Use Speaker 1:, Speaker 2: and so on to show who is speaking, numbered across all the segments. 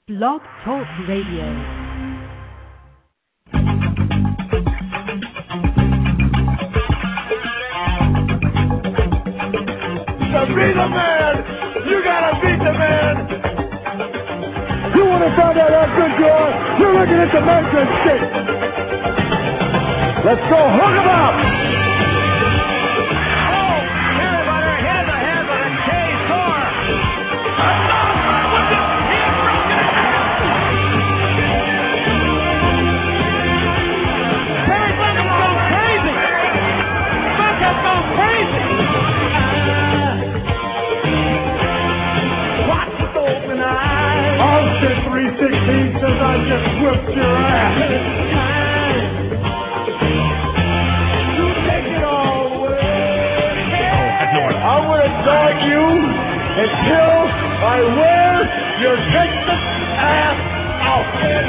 Speaker 1: Blog Talk Radio.
Speaker 2: To be the man, you gotta beat the man. You want to find out how good you are? You're looking at the measuring stick. Let's go, hook 'em up. Oh, everybody, here's a hand for the K-Tor. Barry Bucket's gone crazy. Bucket's gone crazy. Watch with open eyes. Austin 316 says I just whipped your ass. You take it all away. I'm gonna dog you until I wear your vicious ass out.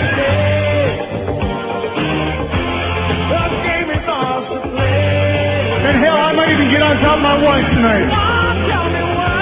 Speaker 2: The game is off to play. And hell, I might even get on top of my wife tonight. Tell me why.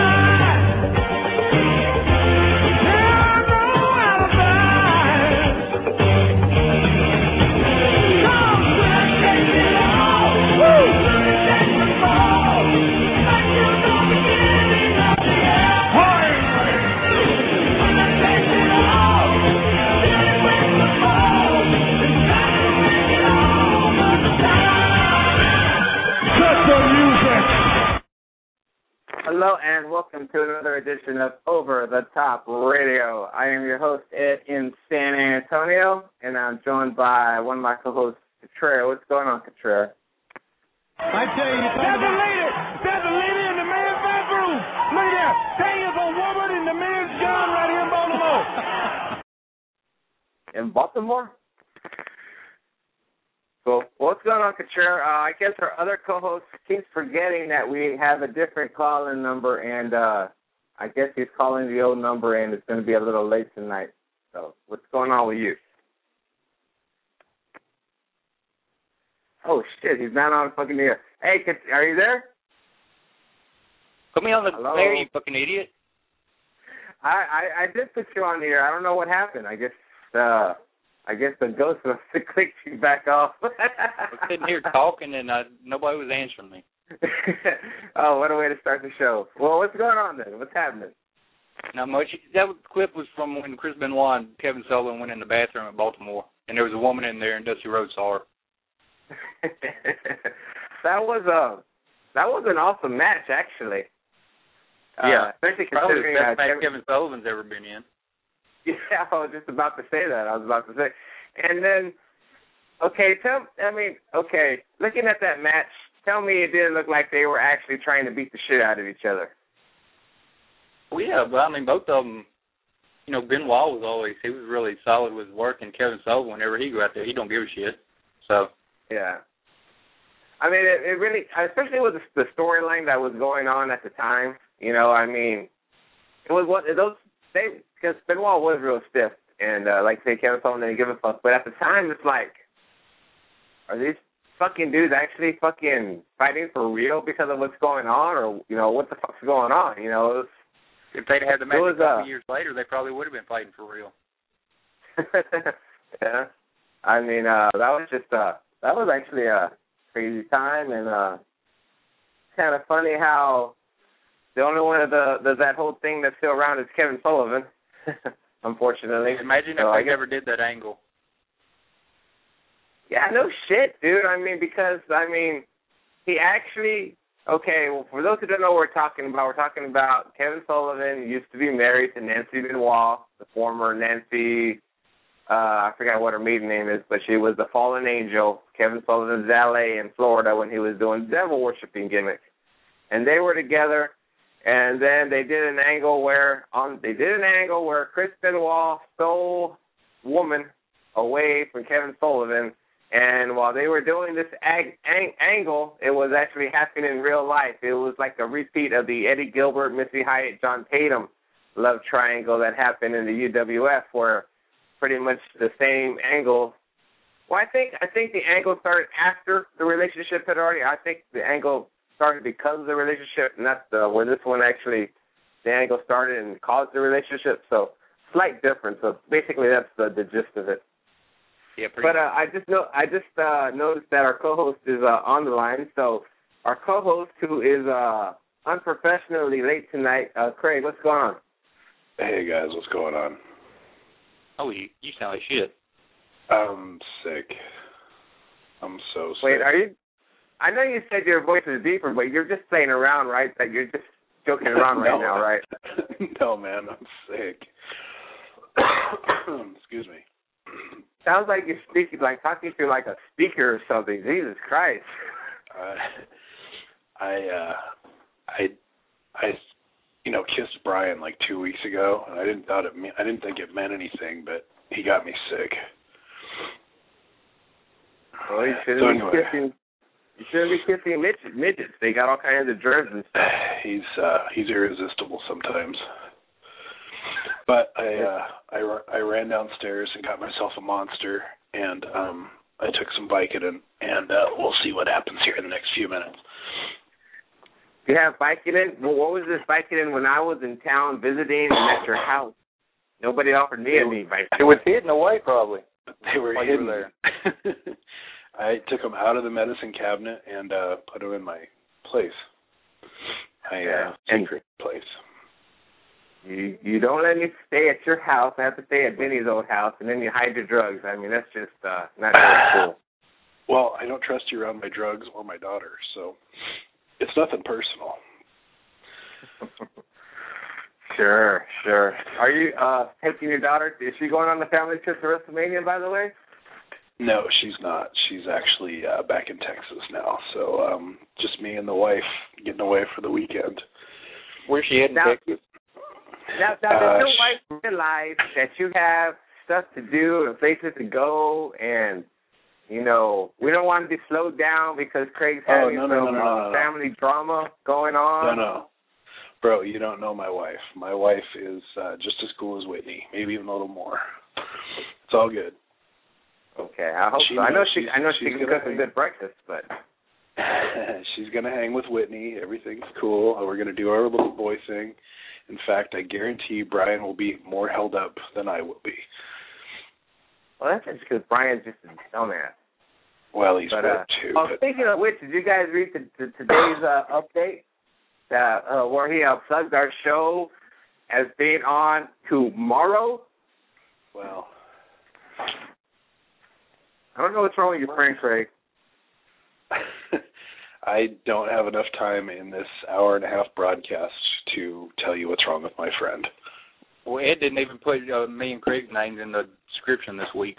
Speaker 3: Hello and welcome to another edition of Over the Top Radio. I am your host, Ed, in San Antonio, and I'm joined by one of my co-hosts, Contreras. What's going on, Contreras?
Speaker 2: I tell you, there's a lady. There's a lady in the men's bathroom. Look at that. There is a woman in the men's gun right here in Baltimore.
Speaker 3: In Baltimore? Cool. What's going on, Contreras? I guess our other co-host keeps forgetting that we have a different call-in number, and I guess he's calling the old number, and it's going to be a little late tonight. So what's going on with you? Oh, shit, he's not on fucking air. Hey, are you there?
Speaker 4: Put me on the
Speaker 3: Hello?
Speaker 4: air, you fucking idiot.
Speaker 3: I did put you on the air. I don't know what happened. I guess the ghost must have clicked you back off.
Speaker 4: I was sitting here talking, and nobody was answering me.
Speaker 3: Oh, what a way to start the show. Well, what's going on then? What's happening?
Speaker 4: Not much. That clip was from when Chris Benoit and Kevin Sullivan went in the bathroom at Baltimore, and there was a woman in there, and Dusty Rhodes saw her.
Speaker 3: That was an awesome match, actually.
Speaker 4: Yeah,
Speaker 3: especially
Speaker 4: probably
Speaker 3: considering
Speaker 4: the best match Kevin Sullivan's ever been in.
Speaker 3: Yeah, I was just about to say that. And then, looking at that match, tell me it didn't look like they were actually trying to beat the shit out of each other.
Speaker 4: Well, yeah, but I mean, both of them, Benoit he was really solid with his work, and Kevin Sullivan, whenever he go out there, he don't give a shit. So.
Speaker 3: Yeah. I mean, it really, especially with the storyline that was going on at the time, it was because Benoit was real stiff, and Kevin Sullivan didn't give a fuck. But at the time, it's like, are these fucking dudes actually fucking fighting for real because of what's going on, or what the fuck's going on?
Speaker 4: If they'd had the match a couple years later, they probably would have been fighting for real.
Speaker 3: Yeah, I mean, that was actually a crazy time, and kind of funny how the only one of that whole thing that's still around is Kevin Sullivan. Unfortunately.
Speaker 4: Imagine if they ever did that angle.
Speaker 3: Yeah, no shit, dude. Because he actually, for those who don't know what we're talking about Kevin Sullivan used to be married to Nancy Benoit, the former Nancy, I forgot what her maiden name is, but she was the fallen angel, Kevin Sullivan's valet in Florida when he was doing devil worshiping gimmick. And they were together. And then they did an angle where Chris Benoit stole woman away from Kevin Sullivan, and while they were doing this angle, it was actually happening in real life. It was like a repeat of the Eddie Gilbert, Missy Hyatt, John Tatum love triangle that happened in the UWF, where pretty much the same angle. Well, I think the angle started after the relationship had already. I think the angle started because of the relationship, not where this one actually, the angle started and caused the relationship. So slight difference. So basically, that's the gist of it.
Speaker 4: Yeah,
Speaker 3: but I just noticed that our co-host is on the line. So our co-host, who is unprofessionally late tonight, Craig, what's going on?
Speaker 1: Hey guys, what's going on?
Speaker 4: Oh, you sound like shit.
Speaker 1: I'm sick. I'm so sick.
Speaker 3: Wait, are you? I know you said your voice is deeper, but you're just playing around, right? That you're just joking around right now, right?
Speaker 1: No, man, I'm sick. Excuse me.
Speaker 3: Sounds like you're speaking, like talking to like a speaker or something. Jesus Christ.
Speaker 1: I kissed Brian like 2 weeks ago, and I didn't think it meant anything, but he got me sick.
Speaker 3: Well, you shouldn't be kissing. You shouldn't be kissing midgets. They got all kinds of germs and stuff.
Speaker 1: He's irresistible sometimes. But I ran downstairs and got myself a Monster, and I took some Vicodin, and we'll see what happens here in the next few minutes.
Speaker 3: You have Vicodin? Well, what was this Vicodin when I was in town visiting and at your house? Nobody offered me any Vicodin.
Speaker 4: It was hidden away, probably.
Speaker 1: They were hidden.
Speaker 4: There.
Speaker 1: I took them out of the medicine cabinet and put them in my place. My secret place.
Speaker 3: You don't let me stay at your house. I have to stay at Benny's old house, and then you hide your drugs. I mean, that's just not very cool.
Speaker 1: Well, I don't trust you around my drugs or my daughter, so it's nothing personal.
Speaker 3: Sure. Are you taking your daughter? Is she going on the family trip to WrestleMania, by the way?
Speaker 1: No, she's not. She's actually back in Texas now, so just me and the wife getting away for the weekend.
Speaker 4: Where's she heading, Texas?
Speaker 3: Now, does your wife realize that you have stuff to do and places to go, and, you know, we don't want to be slowed down because Craig's having some family drama going on?
Speaker 1: No. Bro, you don't know my wife. My wife is just as cool as Whitney, maybe even a little more. It's all good.
Speaker 3: Okay, I hope so. I know she can cook a good breakfast, but
Speaker 1: she's gonna hang with Whitney. Everything's cool. We're gonna do our little boy thing. In fact, I guarantee Brian will be more held up than I will be.
Speaker 3: Well, that's just because Brian's just a dumbass.
Speaker 1: Well, he's good too.
Speaker 3: Oh, speaking of which, did you guys read today's update? Where he plugged our show as being on tomorrow?
Speaker 1: Well,
Speaker 3: I don't know what's wrong with your friend, Craig.
Speaker 1: I don't have enough time in this hour-and-a-half broadcast to tell you what's wrong with my friend.
Speaker 4: Well, Ed didn't even put me and Craig's names in the description this week.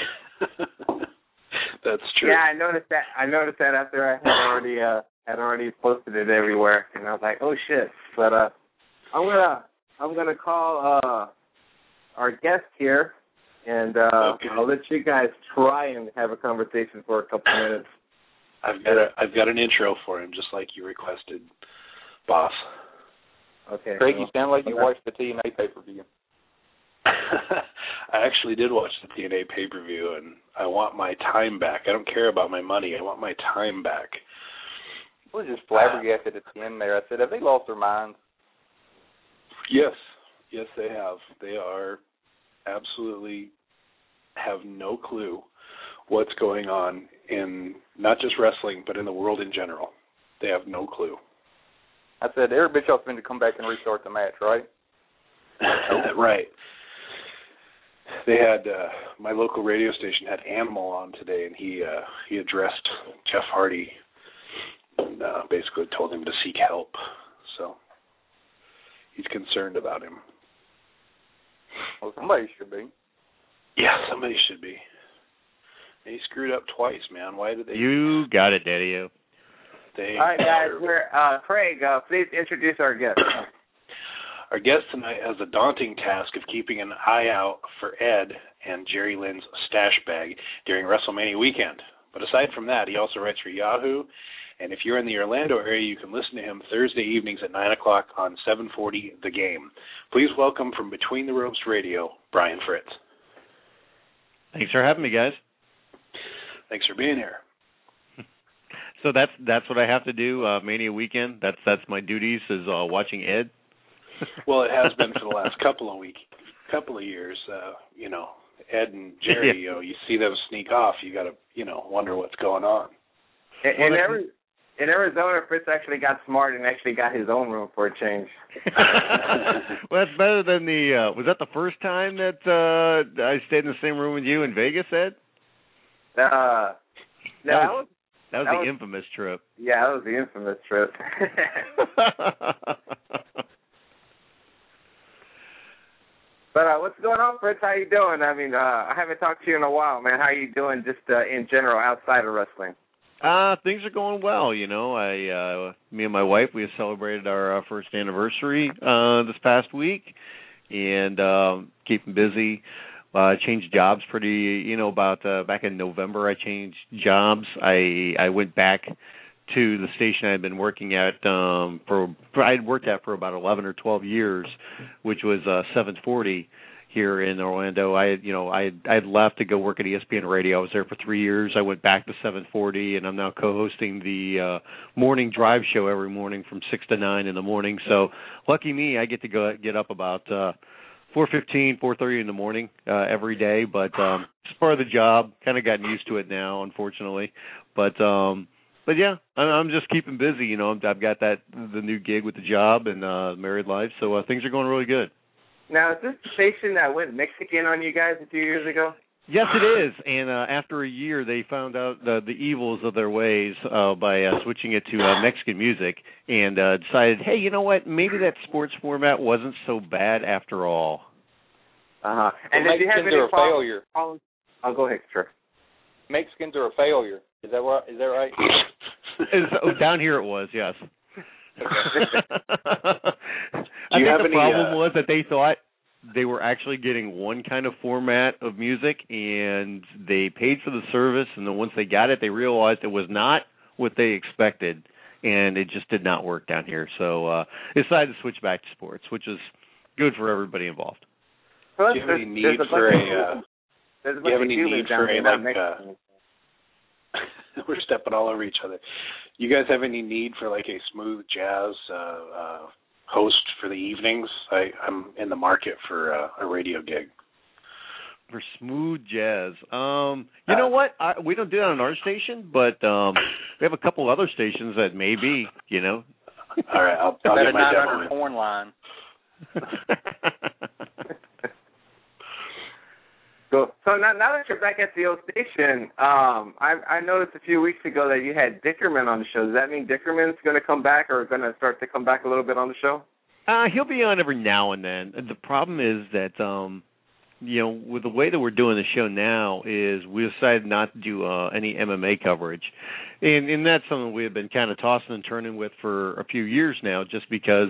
Speaker 1: That's true.
Speaker 3: Yeah, I noticed that after I had already posted it everywhere, and I was like, oh shit. But I'm gonna call our guest here, and
Speaker 1: okay.
Speaker 3: I'll let you guys try and have a conversation for a couple minutes.
Speaker 1: I've got an intro for him, just like you requested, boss.
Speaker 3: Okay.
Speaker 4: Craig, you sound like you watched the TNA pay-per-view.
Speaker 1: I actually did watch the TNA pay-per-view, and I want my time back. I don't care about my money. I want my time back.
Speaker 4: I was just flabbergasted at the end there. I said, have they lost their minds?
Speaker 1: Yes, they have. They are absolutely have no clue what's going on in not just wrestling, but in the world in general. They have no clue.
Speaker 4: I said, Eric Bischoff's going to come back and restart the match, right?
Speaker 1: Right. They had my local radio station had Animal on today, and he addressed Jeff Hardy and basically told him to seek help. So he's concerned about him.
Speaker 4: Well, somebody should be.
Speaker 1: Yeah, somebody should be. They screwed up twice, man. Why did they?
Speaker 5: You got it, Daddy-O.
Speaker 3: All right, guys. We're Craig. Please introduce our guest.
Speaker 1: Our guest tonight has a daunting task of keeping an eye out for Ed and Jerry Lynn's stash bag during WrestleMania weekend. But aside from that, he also writes for Yahoo, and if you're in the Orlando area, you can listen to him Thursday evenings at 9 o'clock on 740 The Game. Please welcome from Between the Ropes Radio, Brian Fritz.
Speaker 5: Thanks for having me, guys.
Speaker 1: Thanks for being here.
Speaker 5: So that's what I have to do, Mania weekend? That's my duties is watching Ed?
Speaker 1: Well, it has been for the last couple of weeks. couple of years, Ed and Jerry, you see them sneak off, you got to, wonder what's going on.
Speaker 3: In Arizona, Fritz actually got smart and actually got his own room for a change.
Speaker 5: Well, that's better than was that the first time that I stayed in the same room with you in Vegas, Ed?
Speaker 3: That was
Speaker 5: the infamous trip.
Speaker 3: Yeah, that was the infamous trip. But what's going on, Fritz? How you doing? I mean, I haven't talked to you in a while, man. How you doing just in general outside of wrestling?
Speaker 5: Things are going well, me and my wife, we have celebrated our first anniversary this past week, and keeping busy. Changed jobs about back in November. I changed jobs. I went back to the station I had been working at I had worked at for about 11 or 12 years, which was 740. Here in Orlando, I had left to go work at ESPN Radio. I was there for 3 years. I went back to 740, and I'm now co-hosting the morning drive show every morning from 6 to 9 in the morning. So lucky me, I get to get up about 4:15, 4:30 in the morning every day. But it's part of the job. Kind of gotten used to it now, unfortunately. But yeah, I'm just keeping busy. I've got the new gig with the job and married life, so things are going really good.
Speaker 3: Now, is this the station that went Mexican on you guys a few years ago?
Speaker 5: Yes, it is. And after a year, they found out the evils of their ways by switching it to Mexican music and decided, hey, you know what? Maybe that sports format wasn't so bad after all.
Speaker 3: Uh-huh. And did you have any
Speaker 4: failure?
Speaker 3: Oh, go ahead, sure.
Speaker 4: Mexicans are a failure. Is that right?
Speaker 5: Down here it was, yes. I think the problem was that they thought they were actually getting one kind of format of music, and they paid for the service, and then once they got it, they realized it was not what they expected, and it just did not work down here. So they decided to switch back to sports, which is good for everybody involved.
Speaker 1: Do you have any need for we're stepping all over each other. You guys have any need for like a smooth jazz host for the evenings? I'm in the market for a radio gig.
Speaker 5: For smooth jazz, you know what? We don't do that on our station, but we have a couple other stations that maybe,
Speaker 1: All right, I'll get my demo in.
Speaker 4: Horn line.
Speaker 3: So now that you're back at the old station, I noticed a few weeks ago that you had Dickerman on the show. Does that mean Dickerman's going to come back or going to start to come back a little bit on the show?
Speaker 5: He'll be on every now and then. The problem is that, with the way that we're doing the show now is we decided not to do any MMA coverage. And that's something we have been kind of tossing and turning with for a few years now just because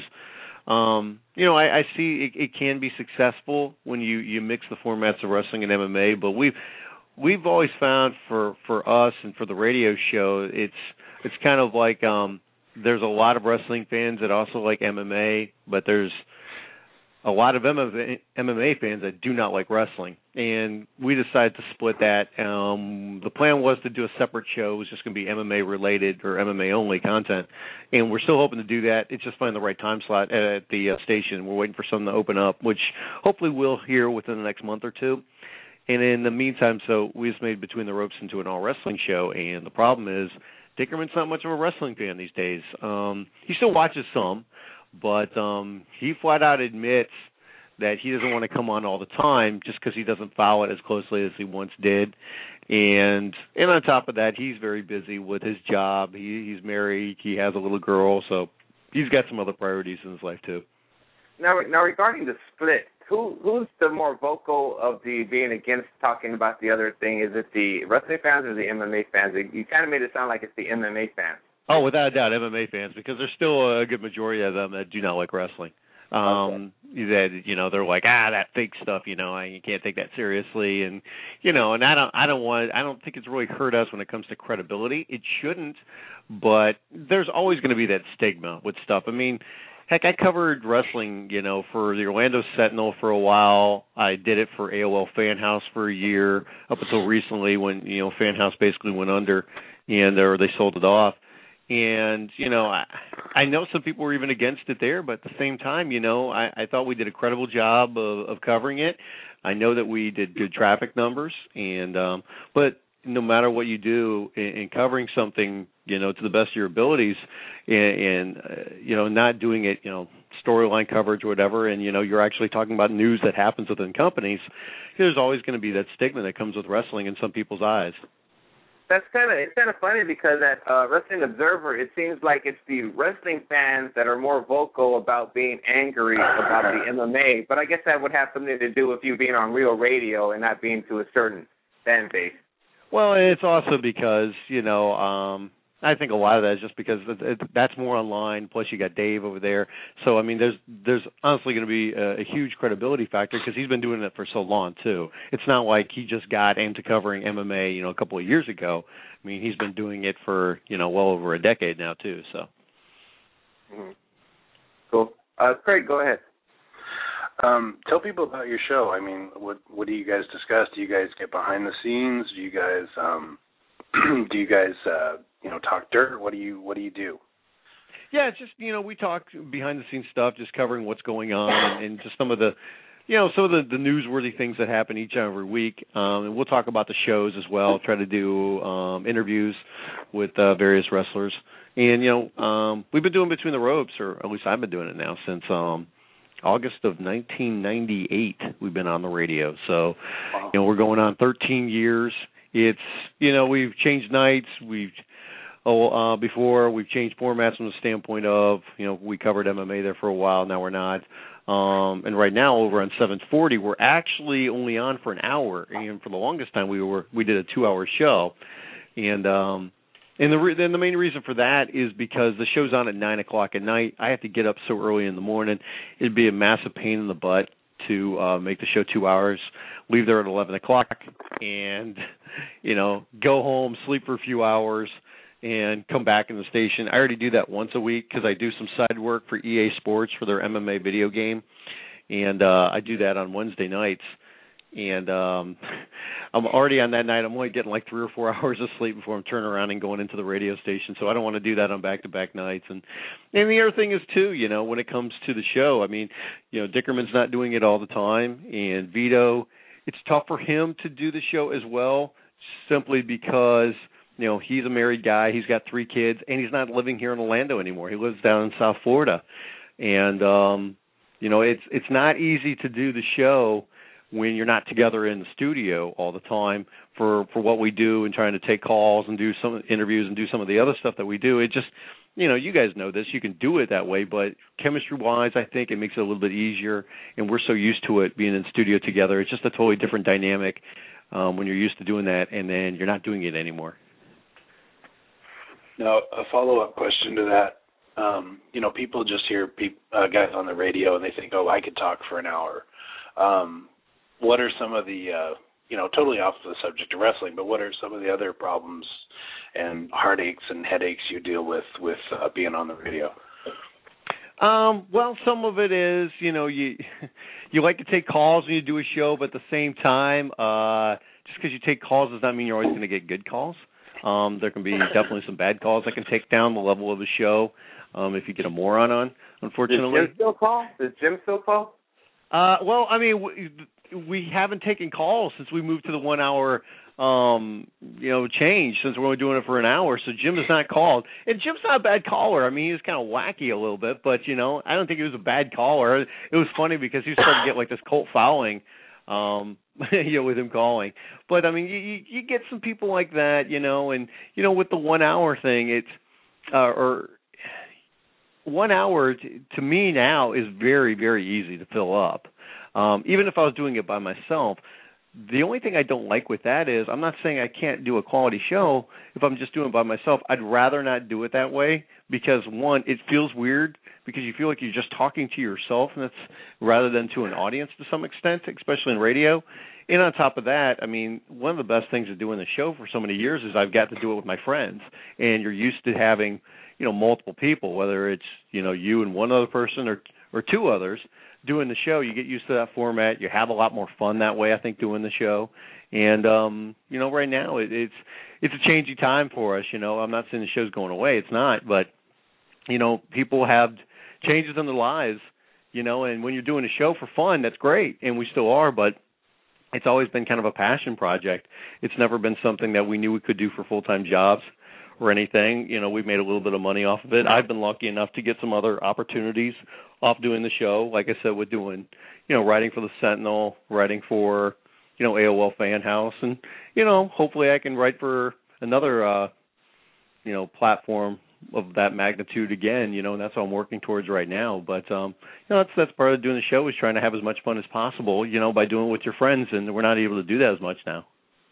Speaker 5: I see it can be successful when you mix the formats of wrestling and MMA, but we've always found for us and for the radio show, it's kind of like there's a lot of wrestling fans that also like MMA, but there's a lot of MMA fans that do not like wrestling, and we decided to split that. The plan was to do a separate show. It was just going to be MMA-related or MMA-only content, and we're still hoping to do that. It's just finding the right time slot at the station. We're waiting for something to open up, which hopefully we'll hear within the next month or two. And in the meantime, so we just made Between the Ropes into an all-wrestling show, and the problem is Dickerman's not much of a wrestling fan these days. He still watches some, but he flat out admits that he doesn't want to come on all the time just because he doesn't follow it as closely as he once did. And on top of that, he's very busy with his job. He's married. He has a little girl, so he's got some other priorities in his life too.
Speaker 3: Now regarding the split, who's the more vocal of the being against talking about the other thing? Is it the wrestling fans or the MMA fans? You kind of made it sound like it's the MMA fans.
Speaker 5: Oh, without a doubt, MMA fans, because there's still a good majority of them that do not like wrestling. That they're like, that fake stuff, you can't take that seriously, and and I don't think it's really hurt us when it comes to credibility. It shouldn't, but there's always going to be that stigma with stuff. I mean, heck, I covered wrestling, for the Orlando Sentinel for a while. I did it for AOL Fan House for a year up until recently when Fan House basically went under and they sold it off. And, you know, I know some people were even against it there, but at the same time, you know, I thought we did a credible job of covering it. I know that we did good traffic numbers, and but no matter what you do in covering something, you know, to the best of your abilities, and you know, not doing it, you know, storyline coverage or whatever, and, you know, you're actually talking about news that happens within companies, there's always going to be that stigma that comes with wrestling in some people's eyes.
Speaker 3: It's kind of funny because at Wrestling Observer, it seems like it's the wrestling fans that are more vocal about being angry about the MMA. But I guess that would have something to do with you being on real radio and not being to a certain fan base.
Speaker 5: Well, it's also because, you know, I think a lot of that is just because that's more online. Plus, you got Dave over there. So, I mean, there's honestly going to be a huge credibility factor because he's been doing it for so long too. It's not like he just got into covering MMA, you know, a couple of years ago. I mean, he's been doing it for, you know, well over a decade now too. So.
Speaker 3: Mm-hmm. Cool. Craig, go ahead.
Speaker 1: Tell people about your show. I mean, what do you guys discuss? Do you guys get behind the scenes? Do you guys you know, talk dirt? What do you do?
Speaker 5: Yeah, it's just, you know, we talk behind the scenes stuff, just covering what's going on and just some of the, you know, some of the newsworthy things that happen each and every week. And we'll talk about the shows as well. Try to do interviews with various wrestlers. And, you know, we've been doing Between the Ropes, or at least I've been doing it now since August of 1998. We've been on the radio. So, you know, we're going on 13 years. It's, you know, we've changed nights. Before we've changed formats from the standpoint of, you know, we covered MMA there for a while. Now we're not. And right now over on 740, we're actually only on for an hour. And for the longest time, we did a 2-hour show. And the main reason for that is because the show's on at 9 o'clock at night. I have to get up so early in the morning. It'd be a massive pain in the butt to make the show 2 hours, leave there at 11 o'clock, and, you know, go home, sleep for a few hours, and come back in the station. I already do that once a week because I do some side work for EA Sports for their MMA video game, and I do that on Wednesday nights. And I'm already on that night. I'm only getting like 3 or 4 hours of sleep before I'm turning around and going into the radio station. So I don't want to do that on back-to-back nights. And the other thing is, too, you know, when it comes to the show, I mean, you know, Dickerman's not doing it all the time. And Vito, it's tough for him to do the show as well, simply because, you know, he's a married guy. He's got 3 kids, and he's not living here in Orlando anymore. He lives down in South Florida. And, you know, it's not easy to do the show when you're not together in the studio all the time for what we do and trying to take calls and do some interviews and do some of the other stuff that we do. It just, you know, you guys know this. You can do it that way, but chemistry-wise, I think it makes it a little bit easier, and we're so used to it being in studio together. It's just a totally different dynamic when you're used to doing that, and then you're not doing it anymore.
Speaker 1: Now, a follow-up question to that. You know, people just hear guys on the radio, and they think, oh, I could talk for an hour. What are some of the, you know, totally off the subject of wrestling, but what are some of the other problems and heartaches and headaches you deal with being on the radio?
Speaker 5: Well, some of it is, you know, you like to take calls when you do a show, but at the same time, just because you take calls does not mean you're always going to get good calls. There can be definitely some bad calls that can take down the level of the show if you get a moron on, unfortunately.
Speaker 3: Does Jim still call?
Speaker 5: Well, I mean, we haven't taken calls since we moved to the 1 hour, you know, change, since we're only doing it for an hour. So Jim has not called. And Jim's not a bad caller. I mean, he was kind of wacky a little bit, but, you know, I don't think he was a bad caller. It was funny because he was starting to get like this cult following, you know, with him calling. But, I mean, you get some people like that, you know, and, you know, with the 1 hour thing, it's, or 1 hour to me now is very, very easy to fill up. Even if I was doing it by myself, the only thing I don't like with that is I'm not saying I can't do a quality show if I'm just doing it by myself. I'd rather not do it that way because, one, it feels weird because you feel like you're just talking to yourself and that's rather than to an audience to some extent, especially in radio. And on top of that, I mean, one of the best things of doing the show for so many years is I've got to do it with my friends. And you're used to having, you know, multiple people, whether it's, you know, you and one other person or 2 others. doing the show, you get used to that format. You have a lot more fun that way, I think, doing the show. And you know, right now it's a changing time for us. You know, I'm not saying the show's going away. It's not, but you know, people have changes in their lives. You know, and when you're doing a show for fun, that's great, and we still are, but it's always been kind of a passion project. It's never been something that we knew we could do for full-time jobs or anything. You know, we've made a little bit of money off of it. I've been lucky enough to get some other opportunities off doing the show, like I said, with doing, you know, writing for the Sentinel, writing for, you know, AOL Fan House, and, you know, hopefully I can write for another, you know, platform of that magnitude again, you know, and that's what I'm working towards right now. But, you know, that's part of doing the show is trying to have as much fun as possible, you know, by doing it with your friends, and we're not able to do that as much now.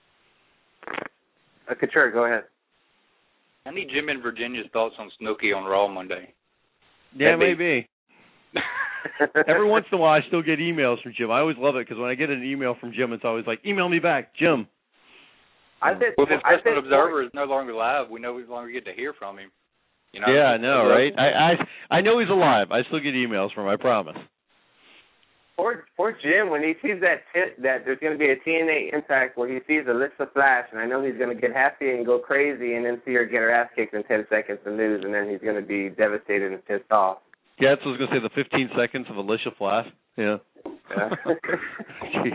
Speaker 3: Okay, sure, go ahead.
Speaker 4: I need Jim in Virginia's thoughts on Snooki on Raw Monday.
Speaker 5: Yeah, maybe. Every once in a while I still get emails from Jim. I always love it because when I get an email from Jim, it's always like, email me back, Jim.
Speaker 3: Well,
Speaker 4: if Wrestling Observer is no longer live, we no longer get to hear from him. You know,
Speaker 5: yeah, I know, right? I know he's alive. I still get emails from him, I promise.
Speaker 3: Poor Jim, when he sees that there's going to be a TNA Impact where he sees Alyssa Flash, and I know he's going to get happy and go crazy and then see her get her ass kicked in 10 seconds and lose, and then he's going to be devastated and pissed off.
Speaker 5: Yeah, that's what I was going to say, the 15 seconds of Alicia Flash. Yeah. Jeez.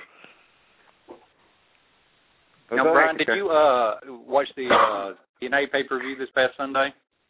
Speaker 4: Now, Brian, did you watch the TNA pay-per-view this past Sunday?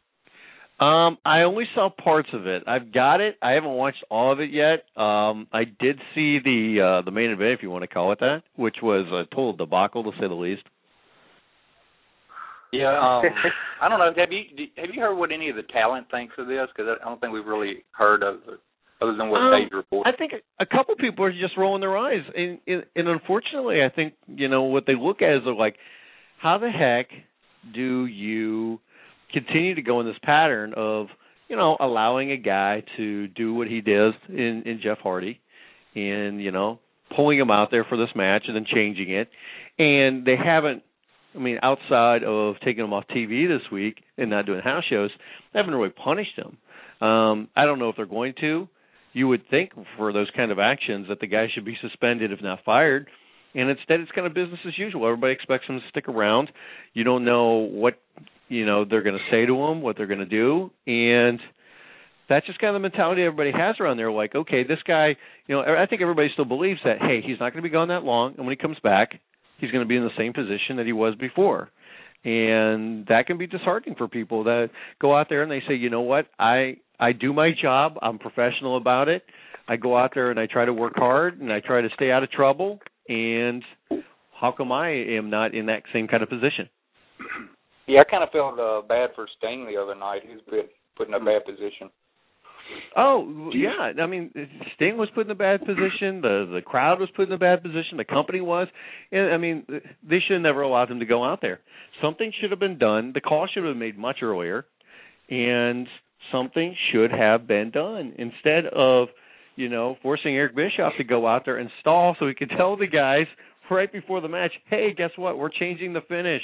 Speaker 5: I only saw parts of it. I've got it. I haven't watched all of it yet. I did see the main event, if you want to call it that, which was a total debacle, to say the least.
Speaker 4: Yeah, I don't know. Have you heard what any of the talent thinks of this? Because I don't think we've really heard of it, other than what Dave reported.
Speaker 5: I think a couple people are just rolling their eyes, and unfortunately, I think, you know, what they look at is they're like, how the heck do you continue to go in this pattern of, you know, allowing a guy to do what he did in Jeff Hardy and, you know, pulling him out there for this match and then changing it. And they haven't, I mean, outside of taking him off TV this week and not doing house shows, they haven't really punished him. I don't know if they're going to. You would think for those kind of actions that the guy should be suspended if not fired. And instead it's kind of business as usual. Everybody expects him to stick around. You don't know what, you know, they're going to say to him, what they're going to do. And that's just kind of the mentality everybody has around there. Like, okay, this guy, you know, I think everybody still believes that, hey, he's not going to be gone that long. And when he comes back, he's going to be in the same position that he was before. And that can be disheartening for people that go out there and they say, you know what, I do my job. I'm professional about it. I go out there and I try to work hard and I try to stay out of trouble. And how come I am not in that same kind of position?
Speaker 4: Yeah, I kind of felt bad for Sting the other night. He was put in a bad position.
Speaker 5: Oh, yeah. I mean, Sting was put in a bad position. The crowd was put in a bad position. The company was. And, I mean, they should have never allowed him to go out there. Something should have been done. The call should have been made much earlier. And something should have been done instead of, you know, forcing Eric Bischoff to go out there and stall so he could tell the guys right before the match, hey, guess what? We're changing the finish.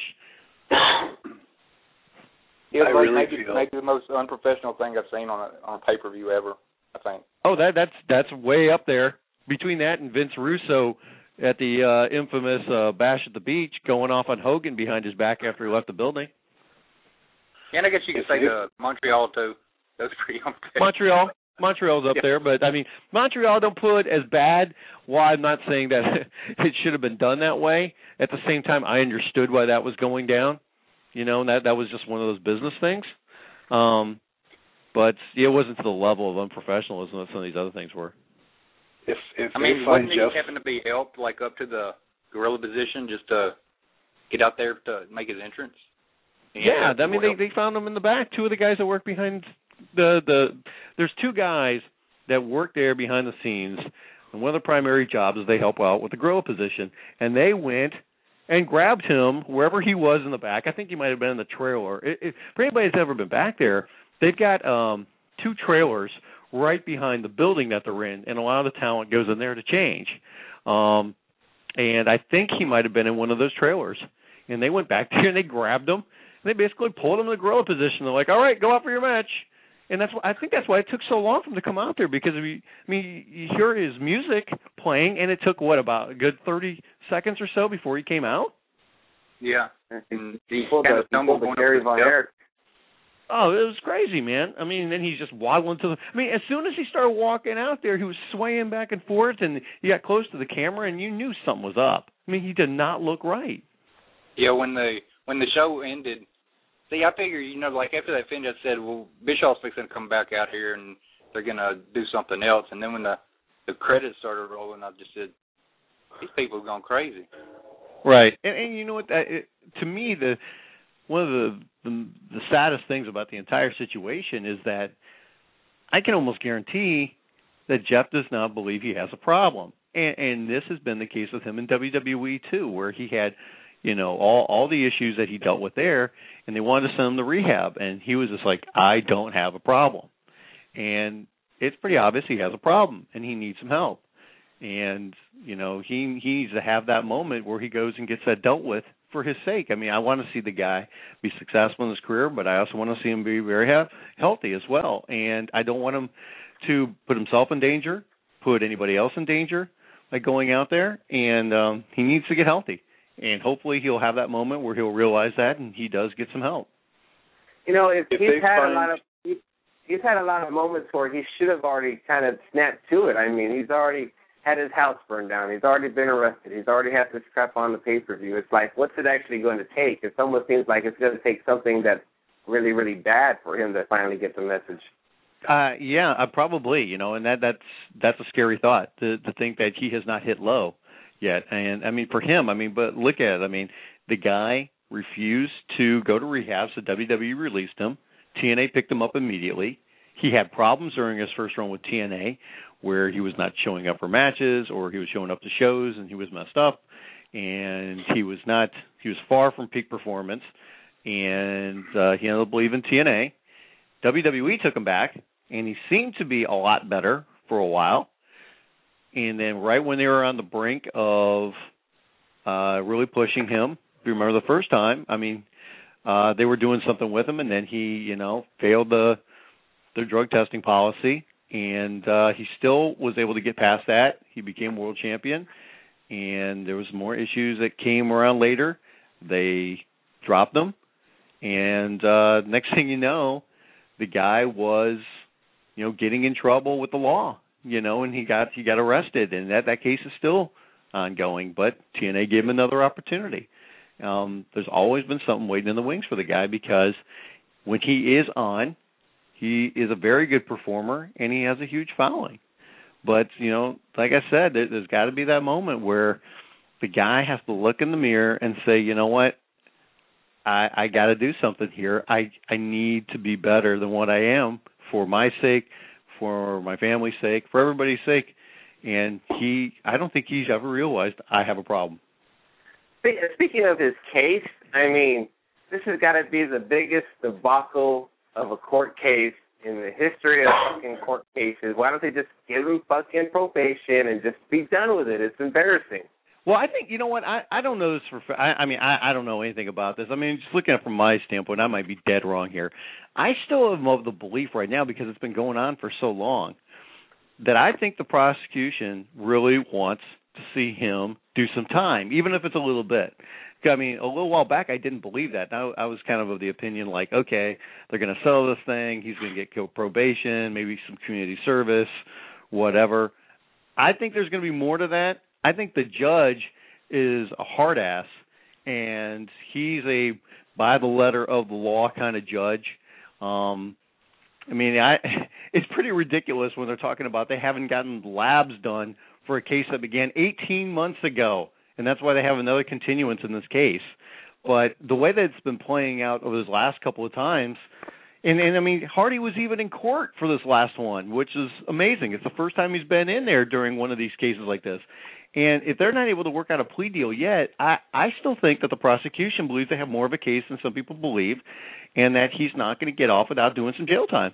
Speaker 4: Yeah, maybe the most unprofessional thing I've seen on a pay-per-view ever, I think.
Speaker 5: Oh, that's way up there. Between that and Vince Russo at the infamous Bash at the Beach going off on Hogan behind his back after he left the building.
Speaker 4: And I guess you could say Montreal, too. That's pretty unprofessional.
Speaker 5: Montreal's up there, but, I mean, Montreal don't put it as bad. Well, I'm not saying that it should have been done that way. At the same time, I understood why that was going down. You know, and that was just one of those business things. But it wasn't to the level of unprofessionalism that some of these other things were.
Speaker 1: If
Speaker 4: wouldn't he happen to be helped, like, up to the gorilla position just to get out there to make his entrance?
Speaker 5: Yeah, I mean, they found him in the back. Two of the guys that work behind there's two guys that work there behind the scenes, and one of the primary jobs is they help out with the gorilla position. And they went and grabbed him wherever he was in the back. I think he might have been in the trailer. For anybody that's ever been back there, they've got two trailers right behind the building that they're in, and a lot of the talent goes in there to change. And I think he might have been in one of those trailers. And they went back there and they grabbed him, and they basically pulled him in the gorilla position. They're like, all right, go out for your match. And I think that's why it took so long for him to come out there, because you hear his music playing, and it took about a good 30 seconds or so before he came out.
Speaker 4: Yeah, and he
Speaker 3: pulled the Gary Von Erich.
Speaker 5: Oh, it was crazy, man. I mean, then he's just waddling to as soon as he started walking out there, he was swaying back and forth, and he got close to the camera, and you knew something was up. I mean, he did not look right.
Speaker 4: Yeah, when the show ended. See, I figured, like after that finish, I said, well, Bischoff's fixing to come back out here and they're going to do something else. And then when the credits started rolling, I just said, these people have gone crazy.
Speaker 5: Right. And you know what? To me, one of the saddest things about the entire situation is that I can almost guarantee that Jeff does not believe he has a problem. And this has been the case with him in WWE, too, where he had all the issues that he dealt with there, and they wanted to send him to rehab, and he was just like, I don't have a problem. And it's pretty obvious he has a problem, and he needs some help. And, he needs to have that moment where he goes and gets that dealt with for his sake. I mean, I want to see the guy be successful in his career, but I also want to see him be very healthy as well. And I don't want him to put himself in danger, put anybody else in danger by going out there, and he needs to get healthy. And hopefully he'll have that moment where he'll realize that, and he does get some help.
Speaker 3: He's had a lot of moments where he should have already kind of snapped to it. I mean, he's already had his house burned down. He's already been arrested. He's already had this crap on the pay-per-view. It's like, what's it actually going to take? It almost seems like it's going to take something that's really, really bad for him to finally get the message.
Speaker 5: Probably. And that's a scary thought to think that he has not hit low yet. And, for him, but look at it. The guy refused to go to rehab, so WWE released him. TNA picked him up immediately. He had problems during his first run with TNA where he was not showing up for matches, or he was showing up to shows and he was messed up, and he was far from peak performance, and he ended up leaving TNA. WWE took him back, and he seemed to be a lot better for a while. And then right when they were on the brink of really pushing him, if you remember the first time, they were doing something with him, and then he, failed their drug testing policy, and he still was able to get past that. He became world champion, and there was more issues that came around later. They dropped him, and next thing you know, the guy was, getting in trouble with the law. And he got arrested, and that case is still ongoing. But TNA gave him another opportunity. There's always been something waiting in the wings for the guy, because when he is on, he is a very good performer, and he has a huge following. But, like I said, there's got to be that moment where the guy has to look in the mirror and say, you know what, I got to do something here. I need to be better than what I am, for my sake, for my family's sake, for everybody's sake. And I don't think he's ever realized I have a problem.
Speaker 3: Speaking of his case, this has got to be the biggest debacle of a court case in the history of fucking court cases. Why don't they just give him fucking probation and just be done with it? It's embarrassing.
Speaker 5: Well, I think, I don't know this I don't know anything about this. Just looking at it from my standpoint, I might be dead wrong here. I still am of the belief right now, because it's been going on for so long, that I think the prosecution really wants to see him do some time, even if it's a little bit. A little while back, I didn't believe that. I was kind of the opinion, like, okay, they're going to sell this thing, he's going to get probation, maybe some community service, whatever. I think there's going to be more to that. I think the judge is a hard ass, and he's a by the letter of the law kind of judge. It's pretty ridiculous when they're talking about they haven't gotten labs done for a case that began 18 months ago, and that's why they have another continuance in this case. But the way that it's been playing out over this last couple of times, and Hardy was even in court for this last one, which is amazing. It's the first time he's been in there during one of these cases like this. And if they're not able to work out a plea deal yet, I still think that the prosecution believes they have more of a case than some people believe, and that he's not going to get off without doing some jail time.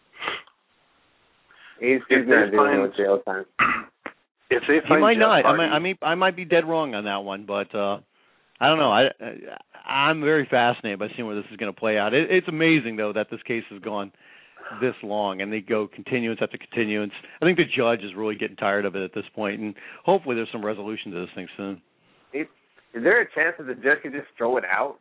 Speaker 3: He's not dealing with jail time.
Speaker 5: He might not. I might be dead wrong on that one, but I don't know. I'm very fascinated by seeing where this is going to play out. It's amazing, though, that this case has gone this long, and they go continuance after continuance. I think the judge is really getting tired of it at this point, and hopefully there's some resolution to this thing soon.
Speaker 3: Is there a chance that the judge could just throw it out?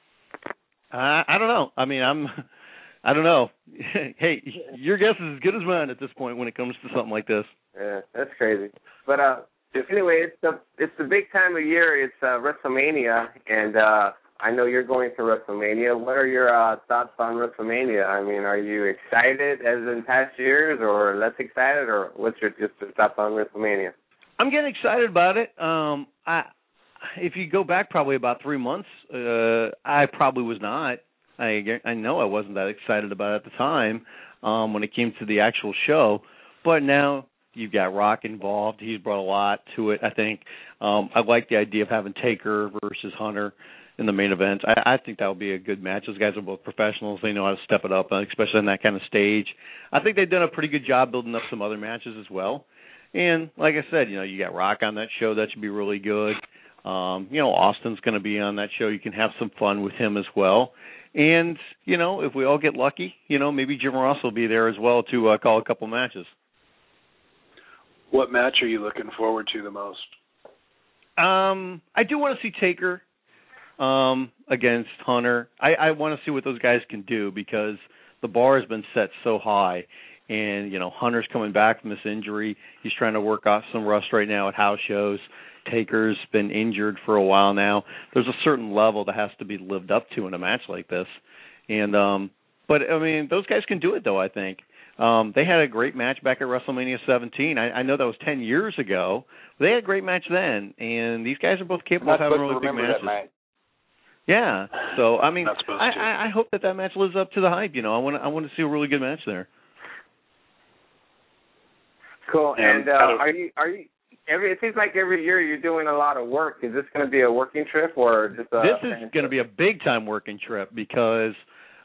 Speaker 5: I don't know. I mean, I don't know. Hey, your guess is as good as mine at this point when it comes to something like this.
Speaker 3: Yeah, that's crazy. But anyway, it's the big time of year. It's WrestleMania, and I know you're going to WrestleMania. What are your thoughts on WrestleMania? I mean, are you excited as in past years, or less excited, or what's your thoughts on WrestleMania?
Speaker 5: I'm getting excited about it. If you go back probably about 3 months, I probably was not. I know I wasn't that excited about it at the time when it came to the actual show, but now you've got Rock involved. He's brought a lot to it, I think. I like the idea of having Taker versus Hunter in the main event. I think that would be a good match. Those guys are both professionals. They know how to step it up, especially on that kind of stage. I think they've done a pretty good job building up some other matches as well. And like I said, you got Rock on that show. That should be really good. Austin's going to be on that show. You can have some fun with him as well. And, if we all get lucky, maybe Jim Ross will be there as well to call a couple matches.
Speaker 1: What match are you looking forward to the most?
Speaker 5: I do want to see Taker against Hunter. I want to see what those guys can do because the bar has been set so high. And, Hunter's coming back from this injury. He's trying to work off some rust right now at house shows. Taker's been injured for a while now. There's a certain level that has to be lived up to in a match like this. And but I mean, those guys can do it though, I think. They had a great match back at WrestleMania 17. I know that was 10 years ago. They had a great match then, and these guys are both capable of having really big matches. Yeah. So I mean, I hope that match lives up to the hype. I want to see a really good match there.
Speaker 3: Cool. And are you? It seems like every year you're doing a lot of work. Is this going to be a working trip or just a...
Speaker 5: This is going to be a big-time working trip because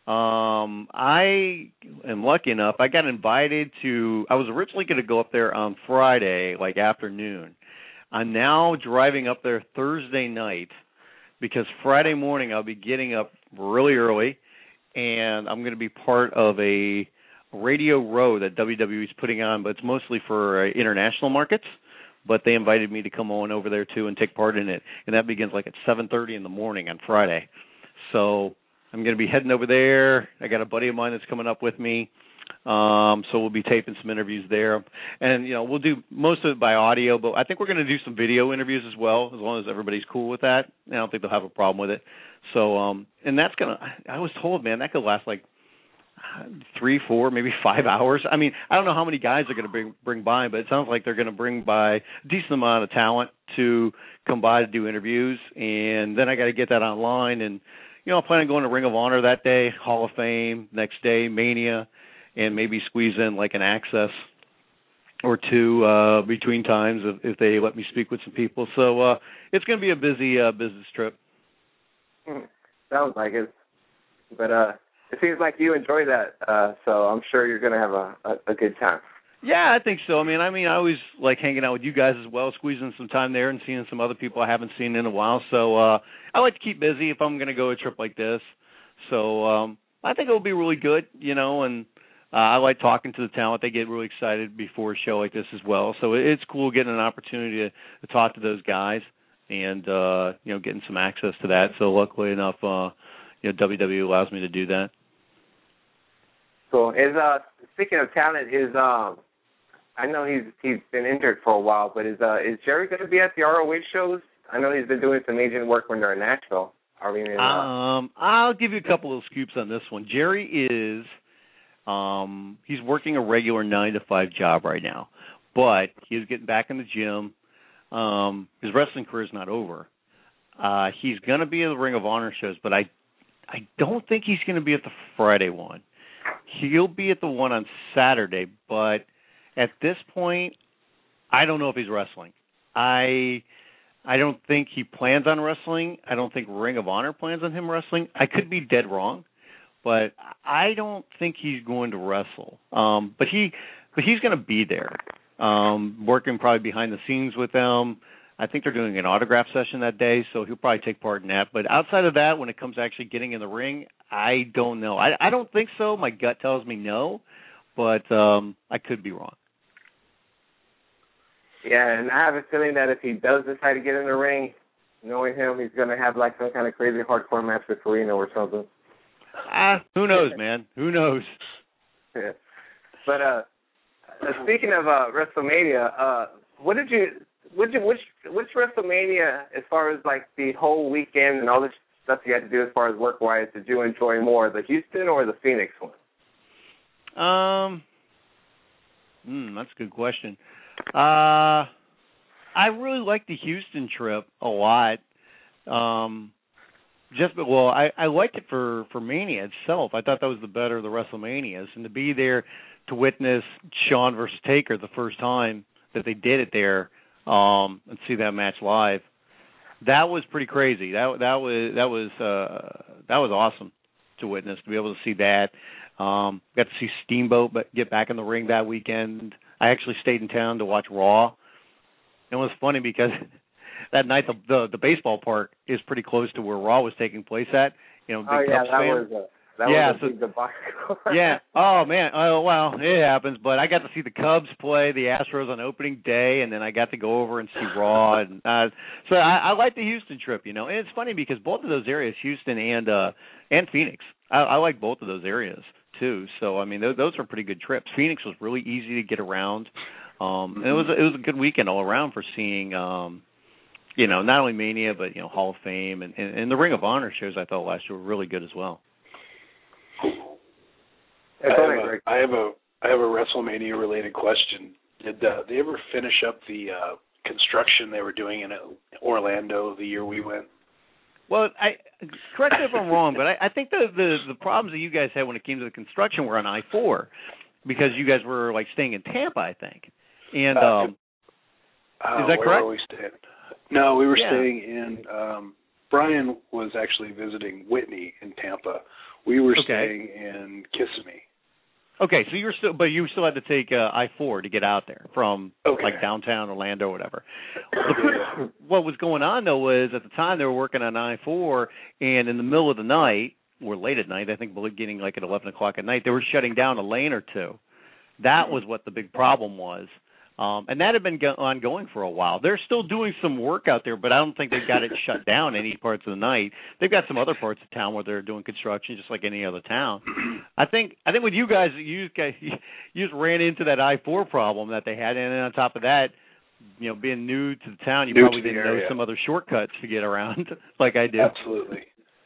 Speaker 5: I am lucky enough. I got invited to... I was originally going to go up there on Friday, afternoon. I'm now driving up there Thursday night because Friday morning I'll be getting up really early, and I'm going to be part of a Radio Row that WWE is putting on, but it's mostly for international markets. But they invited me to come on over there, too, and take part in it. And that begins at 7:30 in the morning on Friday. So I'm going to be heading over there. I got a buddy of mine that's coming up with me. So we'll be taping some interviews there. And, we'll do most of it by audio, but I think we're going to do some video interviews as well, as long as everybody's cool with that. I don't think they'll have a problem with it. So, and that's going to, I was told, man, that could last 3, 4, maybe 5 hours. I mean, I don't know how many guys are going to bring by, but it sounds like they're going to bring by a decent amount of talent to come by to do interviews. And then I got to get that online. And, I plan on going to Ring of Honor that day, Hall of Fame, next day, Mania, and maybe squeeze in an access or two between times if they let me speak with some people. So it's going to be a busy business trip.
Speaker 3: Sounds like it. But it seems like you enjoy that, so I'm sure you're going to have a good time.
Speaker 5: Yeah, I think so. I mean, I always like hanging out with you guys as well, squeezing some time there and seeing some other people I haven't seen in a while. So I like to keep busy if I'm going to go a trip like this. So I think it'll be really good, and I like talking to the talent. They get really excited before a show like this as well. So it's cool getting an opportunity to talk to those guys and, getting some access to that. So luckily enough, WWE allows me to do that.
Speaker 3: Cool. Speaking of talent, I know he's been injured for a while, but is Jerry going to be at the ROH shows? I know he's been doing some agent work when they're in Nashville.
Speaker 5: I'll give you a couple of scoops on this one. Jerry is he's working a regular 9-to-5 job right now, but he's getting back in the gym. His wrestling career is not over. He's going to be at the Ring of Honor shows, but I don't think he's going to be at the Friday one. He'll be at the one on Saturday, but at this point, I don't know if he's wrestling. I don't think he plans on wrestling. I don't think Ring of Honor plans on him wrestling. I could be dead wrong, but I don't think he's going to wrestle. But he's going to be there, working probably behind the scenes with them, I think they're doing an autograph session that day, so he'll probably take part in that. But outside of that, when it comes to actually getting in the ring, I don't know. I don't think so. My gut tells me no, but I could be wrong.
Speaker 3: Yeah, and I have a feeling that if he does decide to get in the ring, knowing him, he's going to have like some kind of crazy hardcore match with Corino or something.
Speaker 5: Who knows, man? Who knows?
Speaker 3: Yeah. But speaking of WrestleMania, which WrestleMania, as far as like the whole weekend and all this stuff you had to do as far as work-wise, did you enjoy more, the Houston or the Phoenix one?
Speaker 5: That's a good question. I really liked the Houston trip a lot. I liked it for Mania itself. I thought that was the better of the WrestleManias, and to be there to witness Shawn versus Taker the first time that they did it there, and see that match live, that was pretty crazy. That was awesome to witness, to be able to see that. Got to see Steamboat get back in the ring that weekend. I actually stayed in town to watch Raw. It was funny because that night the baseball park is pretty close to where Raw was taking place at. Big Cubs fan.
Speaker 3: That was a big debacle.
Speaker 5: Yeah. Oh man. Oh well, it happens. But I got to see the Cubs play the Astros on opening day, and then I got to go over and see Raw. And so I like the Houston trip. And it's funny because both of those areas, Houston and Phoenix, I like both of those areas too. So I mean, those are pretty good trips. Phoenix was really easy to get around. And it was a good weekend all around for seeing. Not only Mania, but Hall of Fame and the Ring of Honor shows I thought last year were really good as well.
Speaker 1: I have a WrestleMania related question. Did they ever finish up the construction they were doing in Orlando the year we went?
Speaker 5: Well, correct me if I'm wrong, but I think the problems that you guys had when it came to the construction were on I-4 because you guys were like staying in Tampa, I think. And is that correct?
Speaker 1: Where were we staying? No, we were staying in. Brian was actually visiting Whitney in Tampa. We were staying in Kissimmee.
Speaker 5: Okay, so you still had to take I-4 to get out there from like downtown Orlando or whatever. What was going on though was at the time they were working on I-4, and in the middle of the night or late at night, I think beginning like at 11 o'clock at night, they were shutting down a lane or two. That was what the big problem was. And that had been ongoing for a while. They're still doing some work out there, but I don't think they've got it shut down any parts of the night. They've got some other parts of town where they're doing construction, just like any other town. I think with you guys just ran into that I-4 problem that they had, and then on top of that, being new to the town, you probably didn't know some other shortcuts to get around, like I do.
Speaker 1: Absolutely.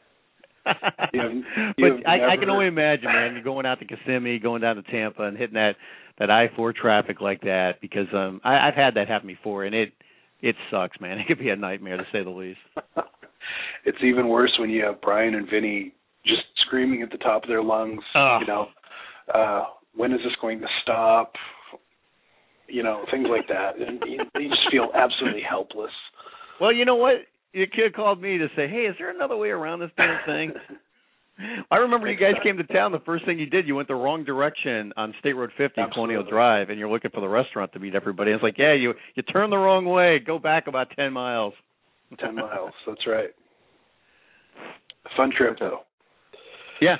Speaker 5: I can only imagine, man, you're going out to Kissimmee, going down to Tampa, and hitting that I-4 traffic like that, because I've had that happen before, and it sucks, man. It could be a nightmare, to say the least.
Speaker 1: It's even worse when you have Brian and Vinny just screaming at the top of their lungs, when is this going to stop? Things like that. And you just feel absolutely helpless.
Speaker 5: Well, you know what? Your kid called me to say, hey, is there another way around this damn thing? I remember you guys came to town. The first thing you did, you went the wrong direction on State Road 50, Colonial Drive, and you're looking for the restaurant to meet everybody. It's like, yeah, you turned the wrong way. Go back about 10 miles.
Speaker 1: 10 miles, that's right. Fun trip, though.
Speaker 5: Yeah.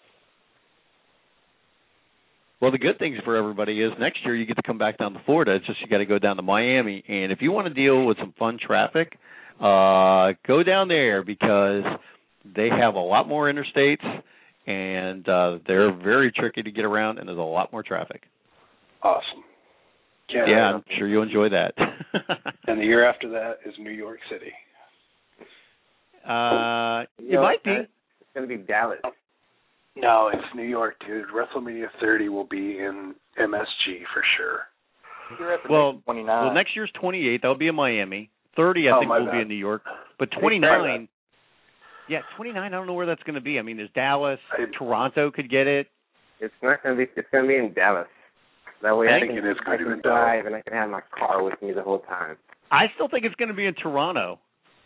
Speaker 5: Well, the good thing for everybody is next year you get to come back down to Florida. It's just you got to go down to Miami. And if you want to deal with some fun traffic, go down there because they have a lot more interstates, and they're very tricky to get around, and there's a lot more traffic.
Speaker 1: Awesome.
Speaker 5: Yeah, I'm sure you'll enjoy that.
Speaker 1: And the year after that is New York City.
Speaker 5: It might be.
Speaker 3: It's going to be Dallas.
Speaker 1: No, it's New York, dude. WrestleMania 30 will be in MSG for sure.
Speaker 5: Well, next year's 28. That'll be in Miami. 30, I think, will be in New York. But 29, 29, I don't know where that's going to be. I mean, there's Dallas. Toronto could get it.
Speaker 3: It's not going to be. It's going to be in Dallas. That way I think
Speaker 1: it is going to be in
Speaker 3: drive
Speaker 1: Dallas,
Speaker 3: and I can have my car with me the whole time.
Speaker 5: I still think it's going to be in Toronto,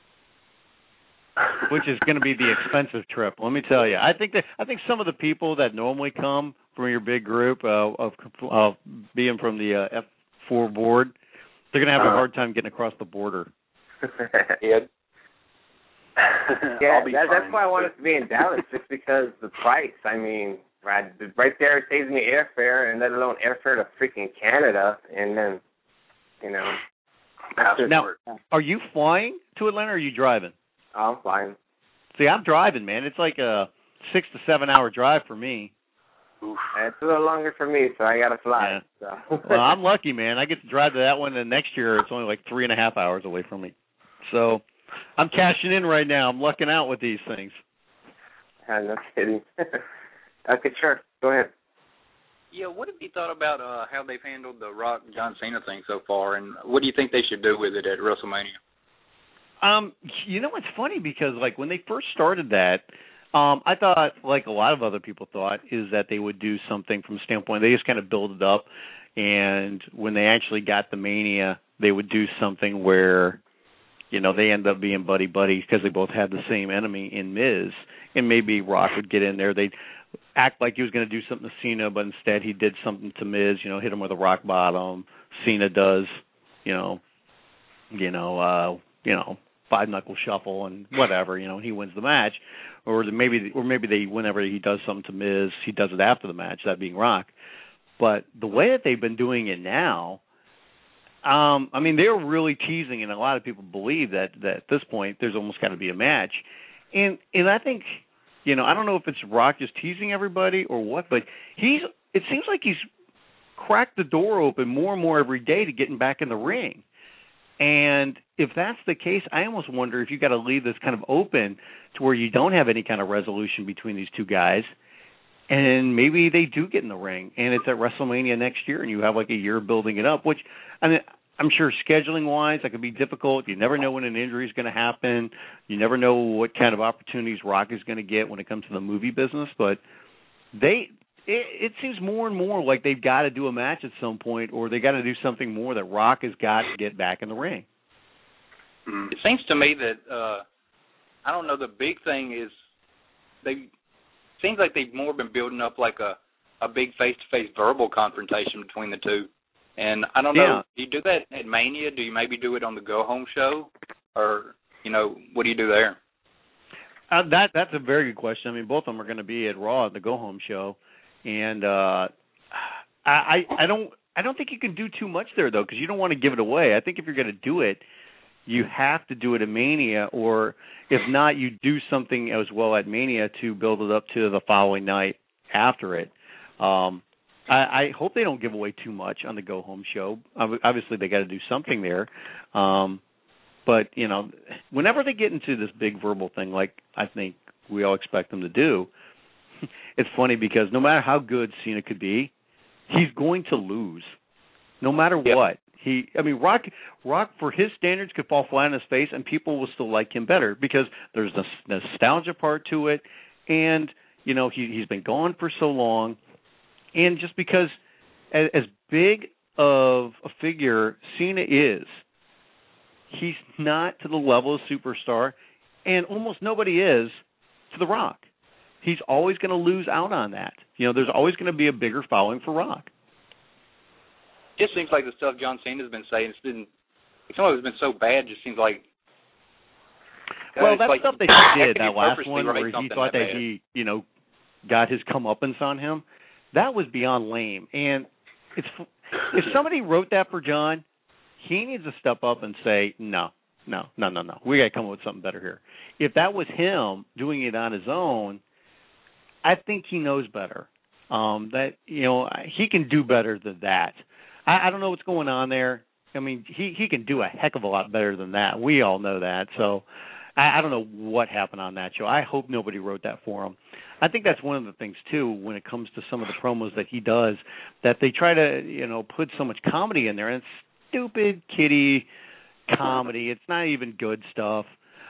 Speaker 5: which is going to be the expensive trip. Let me tell you. I think some of the people that normally come from your big group of being from the F4 board, they're going to have a hard time getting across the border.
Speaker 4: Ed?
Speaker 3: Yeah, that's why I wanted to be in Dallas, just because the price. I mean, right there it saves me airfare, and let alone airfare to freaking Canada, and then, you know.
Speaker 5: Now, are you flying to Atlanta, or are you driving?
Speaker 3: I'm flying.
Speaker 5: See, I'm driving, man. It's like a 6 to 7 hour drive for me.
Speaker 3: Oof. It's a little longer for me, so I got to fly.
Speaker 5: Yeah.
Speaker 3: So.
Speaker 5: Well, I'm lucky, man. I get to drive to that one, and next year it's only like 3.5 hours away from me. So I'm cashing in right now. I'm lucking out with these things.
Speaker 3: No kidding. Okay, sure. Go ahead.
Speaker 4: Yeah, what have you thought about how they've handled the Rock John Cena thing so far, and what do you think they should do with it at WrestleMania?
Speaker 5: You know, it's funny because like when they first started that, I thought, like a lot of other people thought, is that they would do something from the standpoint they just kind of build it up, and when they actually got the Mania, they would do something where, you know, they end up being buddy-buddy because they both had the same enemy in Miz, and maybe Rock would get in there. They'd act like he was going to do something to Cena, but instead he did something to Miz, you know, hit him with a rock bottom. Cena does, five knuckle shuffle and whatever, you know, he wins the match. Or maybe they, whenever he does something to Miz, he does it after the match, that being Rock. But the way that they've been doing it now, I mean, they're really teasing, and a lot of people believe that at this point there's almost got to be a match. And I think, you know, I don't know if it's Rock just teasing everybody or what, but it seems like he's cracked the door open more and more every day to getting back in the ring. And if that's the case, I almost wonder if you got to leave this kind of open to where you don't have any kind of resolution between these two guys, and maybe they do get in the ring, and it's at WrestleMania next year, and you have like a year building it up, which, I mean, I'm sure scheduling-wise that could be difficult. You never know when an injury is going to happen. You never know what kind of opportunities Rock is going to get when it comes to the movie business, but it seems more and more like they've got to do a match at some point, or they got to do something more that Rock has got to get back in the ring.
Speaker 4: It seems to me that I don't know. The big thing is seems like they've more been building up like a big face-to-face verbal confrontation between the two. And I don't know. Do you do that at Mania? Do you maybe do it on the Go Home show, or what do you do there?
Speaker 5: That's a very good question. I mean, both of them are going to be at Raw at the Go Home show. And I don't think you can do too much there, though, because you don't want to give it away. I think if you're going to do it, you have to do it at Mania, or if not, you do something as well at Mania to build it up to the following night after it. I hope they don't give away too much on the Go Home show. Obviously, they got to do something there. But, you know, whenever they get into this big verbal thing, like I think we all expect them to do, it's funny because no matter how good Cena could be, he's going to lose, no matter what. Rock for his standards could fall flat on his face, and people will still like him better because there's this nostalgia part to it, and you know he's been gone for so long, and just because as big of a figure Cena is, he's not to the level of superstar, and almost nobody is to The Rock. He's always going to lose out on that. You know, there's always going to be a bigger following for Rock.
Speaker 4: It just seems like the stuff John Cena's been saying, some of it's been so bad, it just seems like...
Speaker 5: Well, that stuff that he did, that last one, where he thought that he, got his comeuppance on him, that was beyond lame. And if somebody wrote that for John, he needs to step up and say, no. We got to come up with something better here. If that was him doing it on his own, I think he knows better. That he can do better than that. I don't know what's going on there. I mean, he can do a heck of a lot better than that. We all know that. So I don't know what happened on that show. I hope nobody wrote that for him. I think that's one of the things, too, when it comes to some of the promos that he does, that they try to, put so much comedy in there. And it's stupid, kiddie comedy. It's not even good stuff.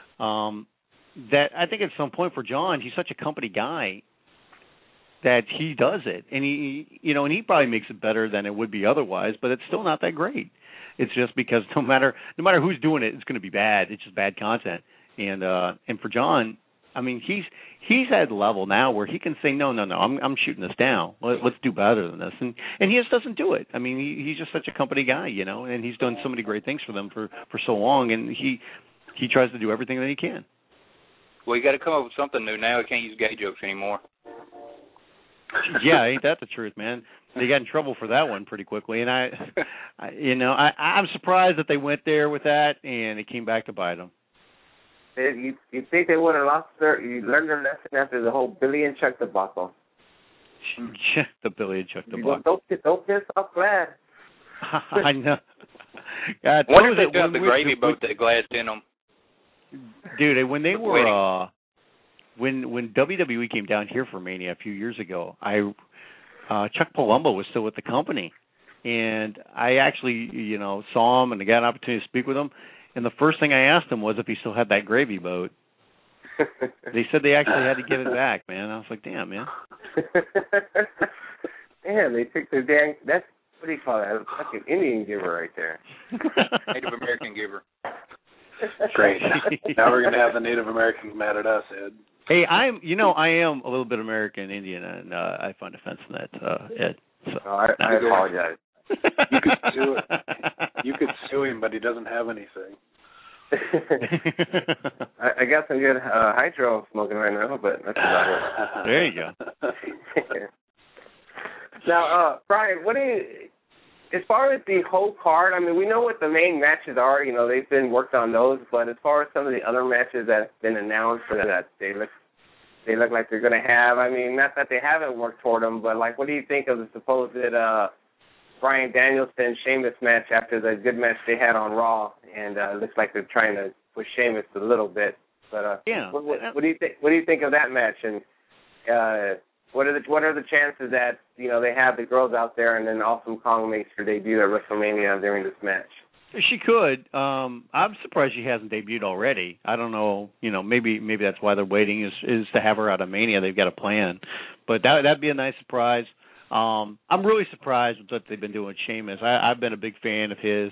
Speaker 5: That I think at some point for John, he's such a company guy that he does it, and he probably makes it better than it would be otherwise, but it's still not that great. It's just because no matter who's doing it, it's going to be bad. It's just bad content. And for John, I mean, he's at a level now where he can say, no, I'm shooting this down. Let's do better than this, and he just doesn't do it. I mean, he's just such a company guy, you know, and he's done so many great things for them for so long, and he tries to do everything that he can.
Speaker 4: Well, you got to come up with something new now. You can't use gay jokes anymore.
Speaker 5: Yeah, ain't that the truth, man? They got in trouble for that one pretty quickly, and I'm surprised that they went there with that, and it came back to bite them.
Speaker 3: You think they would have learned their lesson after the whole Billy and Chuck debacle?
Speaker 5: The Billy and Chuck debacle.
Speaker 3: Don't piss off Glad.
Speaker 5: I know. God,
Speaker 4: wonder if they still have the gravy boat that Glad sent them.
Speaker 5: Dude, when they were when WWE came down here for Mania a few years ago, Chuck Palumbo was still with the company, and I actually saw him and I got an opportunity to speak with him. And the first thing I asked him was if he still had that gravy boat. They said they actually had to give it back, man. I was like, damn, man.
Speaker 3: Yeah, they took their dang. That's what do you call that? A fucking Indian giver right there.
Speaker 4: Native American giver.
Speaker 1: Great. Now we're gonna have the Native Americans mad at us, Ed.
Speaker 5: Hey, I am a little bit American Indian, and I find offense in that, Ed. So,
Speaker 3: I apologize.
Speaker 1: You could sue him, but he doesn't have anything.
Speaker 3: I got some good hydro smoking right now, but that's about it.
Speaker 5: There you go.
Speaker 3: Now, Brian, as far as the whole card, I mean, we know what the main matches are. You know, they've been worked on those, but as far as some of the other matches that have been announced or that they look like they're going to have, I mean, not that they haven't worked toward them, but, like, what do you think of the supposed Bryan Danielson Sheamus match after the good match they had on Raw? And it looks like they're trying to push Sheamus a little bit. But
Speaker 5: yeah.
Speaker 3: What do you think? What do you think of that match? And what are the chances that they have the girls out there and then Awesome Kong makes her debut at WrestleMania during this match?
Speaker 5: She could. I'm surprised she hasn't debuted already. I don't know. Maybe that's why they're waiting is to have her out of Mania. They've got a plan, but that'd be a nice surprise. I'm really surprised with what they've been doing with Sheamus. I've been a big fan of his.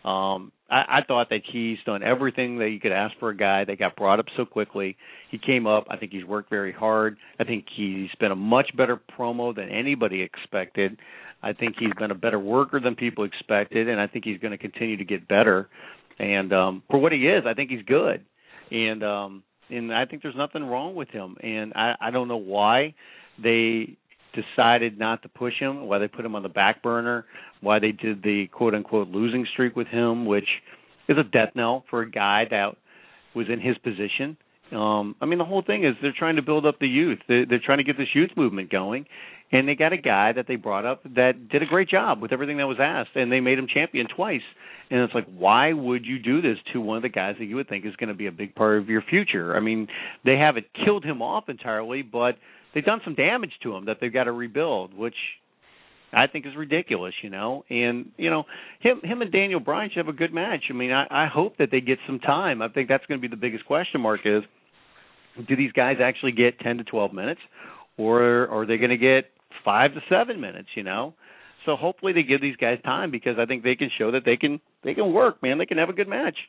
Speaker 5: I thought that he's done everything that you could ask for a guy that got brought up so quickly. He came up. I think he's worked very hard. I think he's been a much better promo than anybody expected. I think he's been a better worker than people expected, and I think he's going to continue to get better. And for what he is, I think he's good. And I think there's nothing wrong with him. And I don't know why they decided not to push him, why they put him on the back burner, why they did the quote-unquote losing streak with him, which is a death knell for a guy that was in his position. I mean, the whole thing is they're trying to build up the youth. They're trying to get this youth movement going, and they got a guy that they brought up that did a great job with everything that was asked, and they made him champion twice. And it's like, why would you do this to one of the guys that you would think is going to be a big part of your future? I mean, they haven't killed him off entirely, but they've done some damage to him that they've got to rebuild, which I think is ridiculous, And, him and Daniel Bryan should have a good match. I mean, I hope that they get some time. I think that's going to be the biggest question mark is, do these guys actually get 10 to 12 minutes, or are they going to get 5 to 7 minutes, So hopefully they give these guys time because I think they can show that they can work, man. They can have a good match.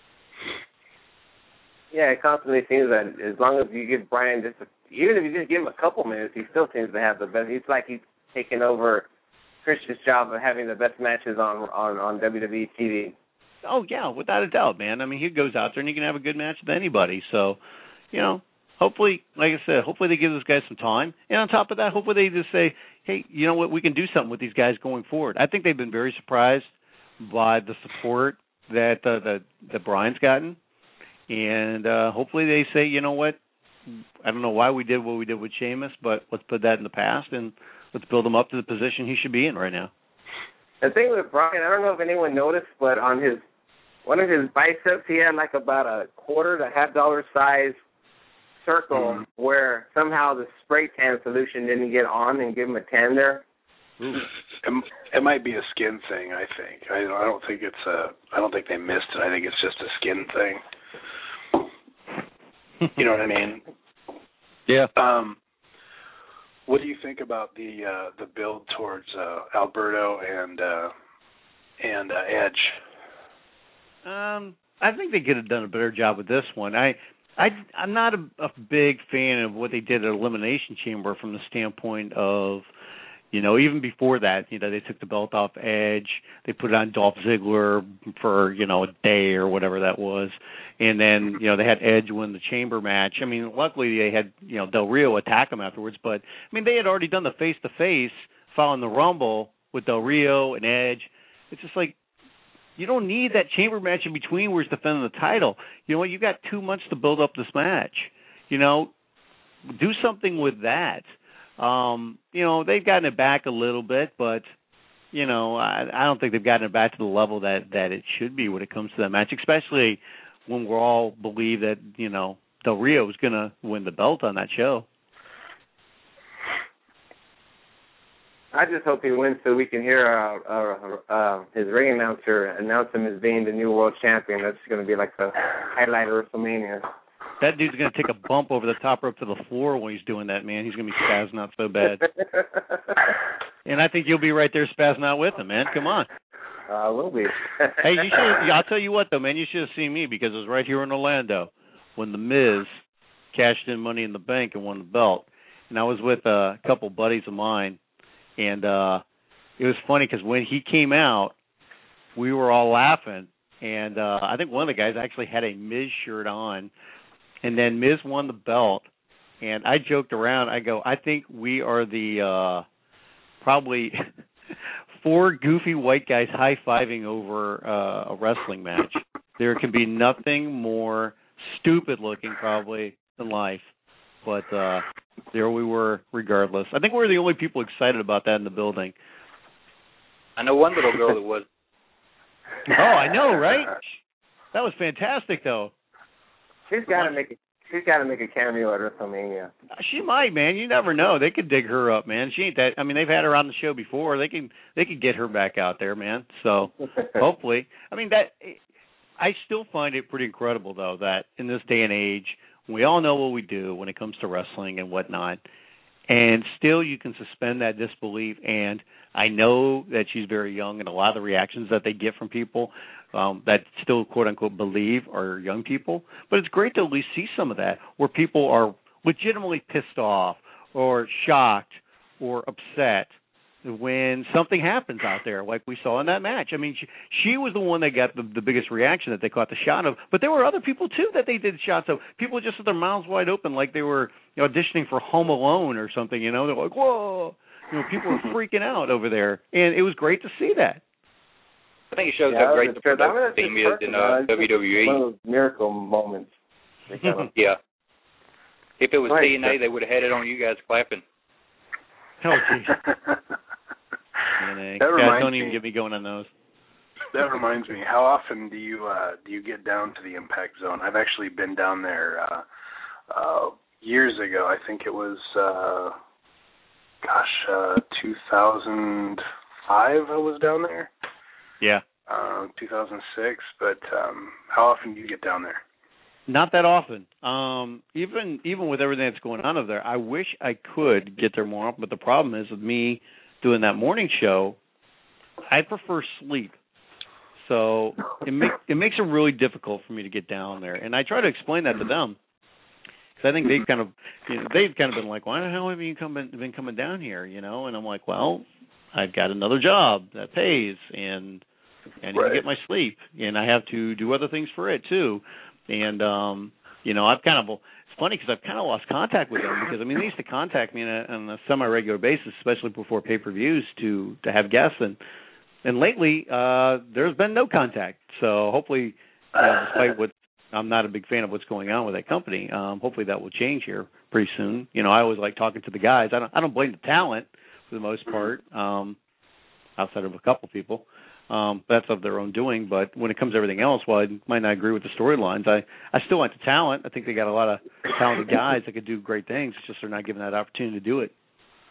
Speaker 5: Yeah,
Speaker 3: it constantly seems that as long as you give Bryan even if you just give him a couple minutes, he still seems to have the best. It's like he's taken over Christian's job of having the best matches on WWE TV.
Speaker 5: Oh, yeah, without a doubt, man. I mean, he goes out there and he can have a good match with anybody. So, hopefully, like I said, hopefully they give those guys some time. And on top of that, hopefully they just say, hey, you know what, we can do something with these guys going forward. I think they've been very surprised by the support that that Bryan's gotten. And hopefully they say, you know what, I don't know why we did what we did with Sheamus, but let's put that in the past and let's build him up to the position he should be in right now.
Speaker 3: The thing with Bryan, I don't know if anyone noticed, but on one of his biceps, he had like about a quarter to $50 size circle where somehow the spray tan solution didn't get on and give him a tan there.
Speaker 1: It might be a skin thing. I think. I don't think I don't think they missed it. I think it's just a skin thing. You know what I mean?
Speaker 5: Yeah.
Speaker 1: What do you think about the build towards Alberto and Edge?
Speaker 5: I think they could have done a better job with this one. I I'm not a big fan of what they did at Elimination Chamber from the standpoint of, even before that, they took the belt off Edge, they put it on Dolph Ziggler for, a day or whatever that was, and then, they had Edge win the Chamber match. I mean, luckily they had, Del Rio attack him afterwards, but, they had already done the face-to-face following the Rumble with Del Rio and Edge. It's just like, you don't need that Chamber match in between where he's defending the title. You know what? You got 2 months to build up this match. Do something with that. They've gotten it back a little bit, but I don't think they've gotten it back to the level that it should be when it comes to that match, especially when we all believe that Del Rio is going to win the belt on that show.
Speaker 3: I just hope he wins so we can hear his ring announcer announce him as being the new world champion. That's going to be like the highlight of WrestleMania.
Speaker 5: That dude's going to take a bump over the top rope to the floor when he's doing that, man. He's going to be spazzing out so bad. And I think you'll be right there spazzing out with him, man. Come on.
Speaker 3: I will be.
Speaker 5: Hey, you should. I'll tell you what, though, man. You should have seen me because it was right here in Orlando when The Miz cashed in Money in the Bank and won the belt. And I was with a couple buddies of mine. And it was funny because when he came out, we were all laughing. And I think one of the guys actually had a Miz shirt on. And then Miz won the belt. And I joked around. I go, I think we are the probably 4 goofy white guys high-fiving over a wrestling match. There can be nothing more stupid-looking probably than life. But there we were regardless. I think we were the only people excited about that in the building.
Speaker 4: I know one little girl that was.
Speaker 5: Oh, I know, right? That was fantastic, though.
Speaker 3: She's got to make a cameo at WrestleMania.
Speaker 5: She might, man. You never know. They could dig her up, man. She ain't that. I mean, they've had her on the show before. They could get her back out there, man. So hopefully, I mean that. I still find it pretty incredible, though, that in this day and age, we all know what we do when it comes to wrestling and whatnot, and still you can suspend that disbelief. And I know that she's very young, and a lot of the reactions that they get from people that still, quote-unquote, believe are young people. But it's great to at least see some of that where people are legitimately pissed off or shocked or upset when something happens out there, like we saw in that match. I mean, she was the one that got the biggest reaction that they caught the shot of, but there were other people, too, that they did shots of. People just with their mouths wide open like they were auditioning for Home Alone or something, They're like, whoa! People were freaking out over there, and it was great to see that.
Speaker 4: I think it shows how great the production team is in WWE.
Speaker 3: One of those miracle moments.
Speaker 4: Yeah. If it was TNA, they would have had it on you guys clapping.
Speaker 5: Oh, jeez. Guys, don't even get me going on those.
Speaker 1: That reminds me. How often do you get down to the Impact Zone? I've actually been down there years ago. I think it was 2005. I was down there.
Speaker 5: Yeah.
Speaker 1: 2006. But how often do you get down there?
Speaker 5: Not that often. Even with everything that's going on over there, I wish I could get there more often. But the problem is with me doing that morning show, I prefer sleep. So it makes it really difficult for me to get down there. And I try to explain that to them. Because I think they've kind of been like, why the hell have you been coming down here? And I'm like, well, I've got another job that pays, and I need to get my sleep, and I have to do other things for it too. And I've it's funny because I've kind of lost contact with them because they used to contact me on a semi-regular basis, especially before pay-per-views to have guests, and lately there's been no contact. So hopefully, despite what I'm not a big fan of what's going on with that company, hopefully that will change here pretty soon. I always like talking to the guys. I don't blame the talent for the most part, outside of a couple people. That's of their own doing, but when it comes to everything else, while I might not agree with the storylines, I still like the talent. I think they got a lot of talented guys that could do great things. It's just they're not given that opportunity to do it.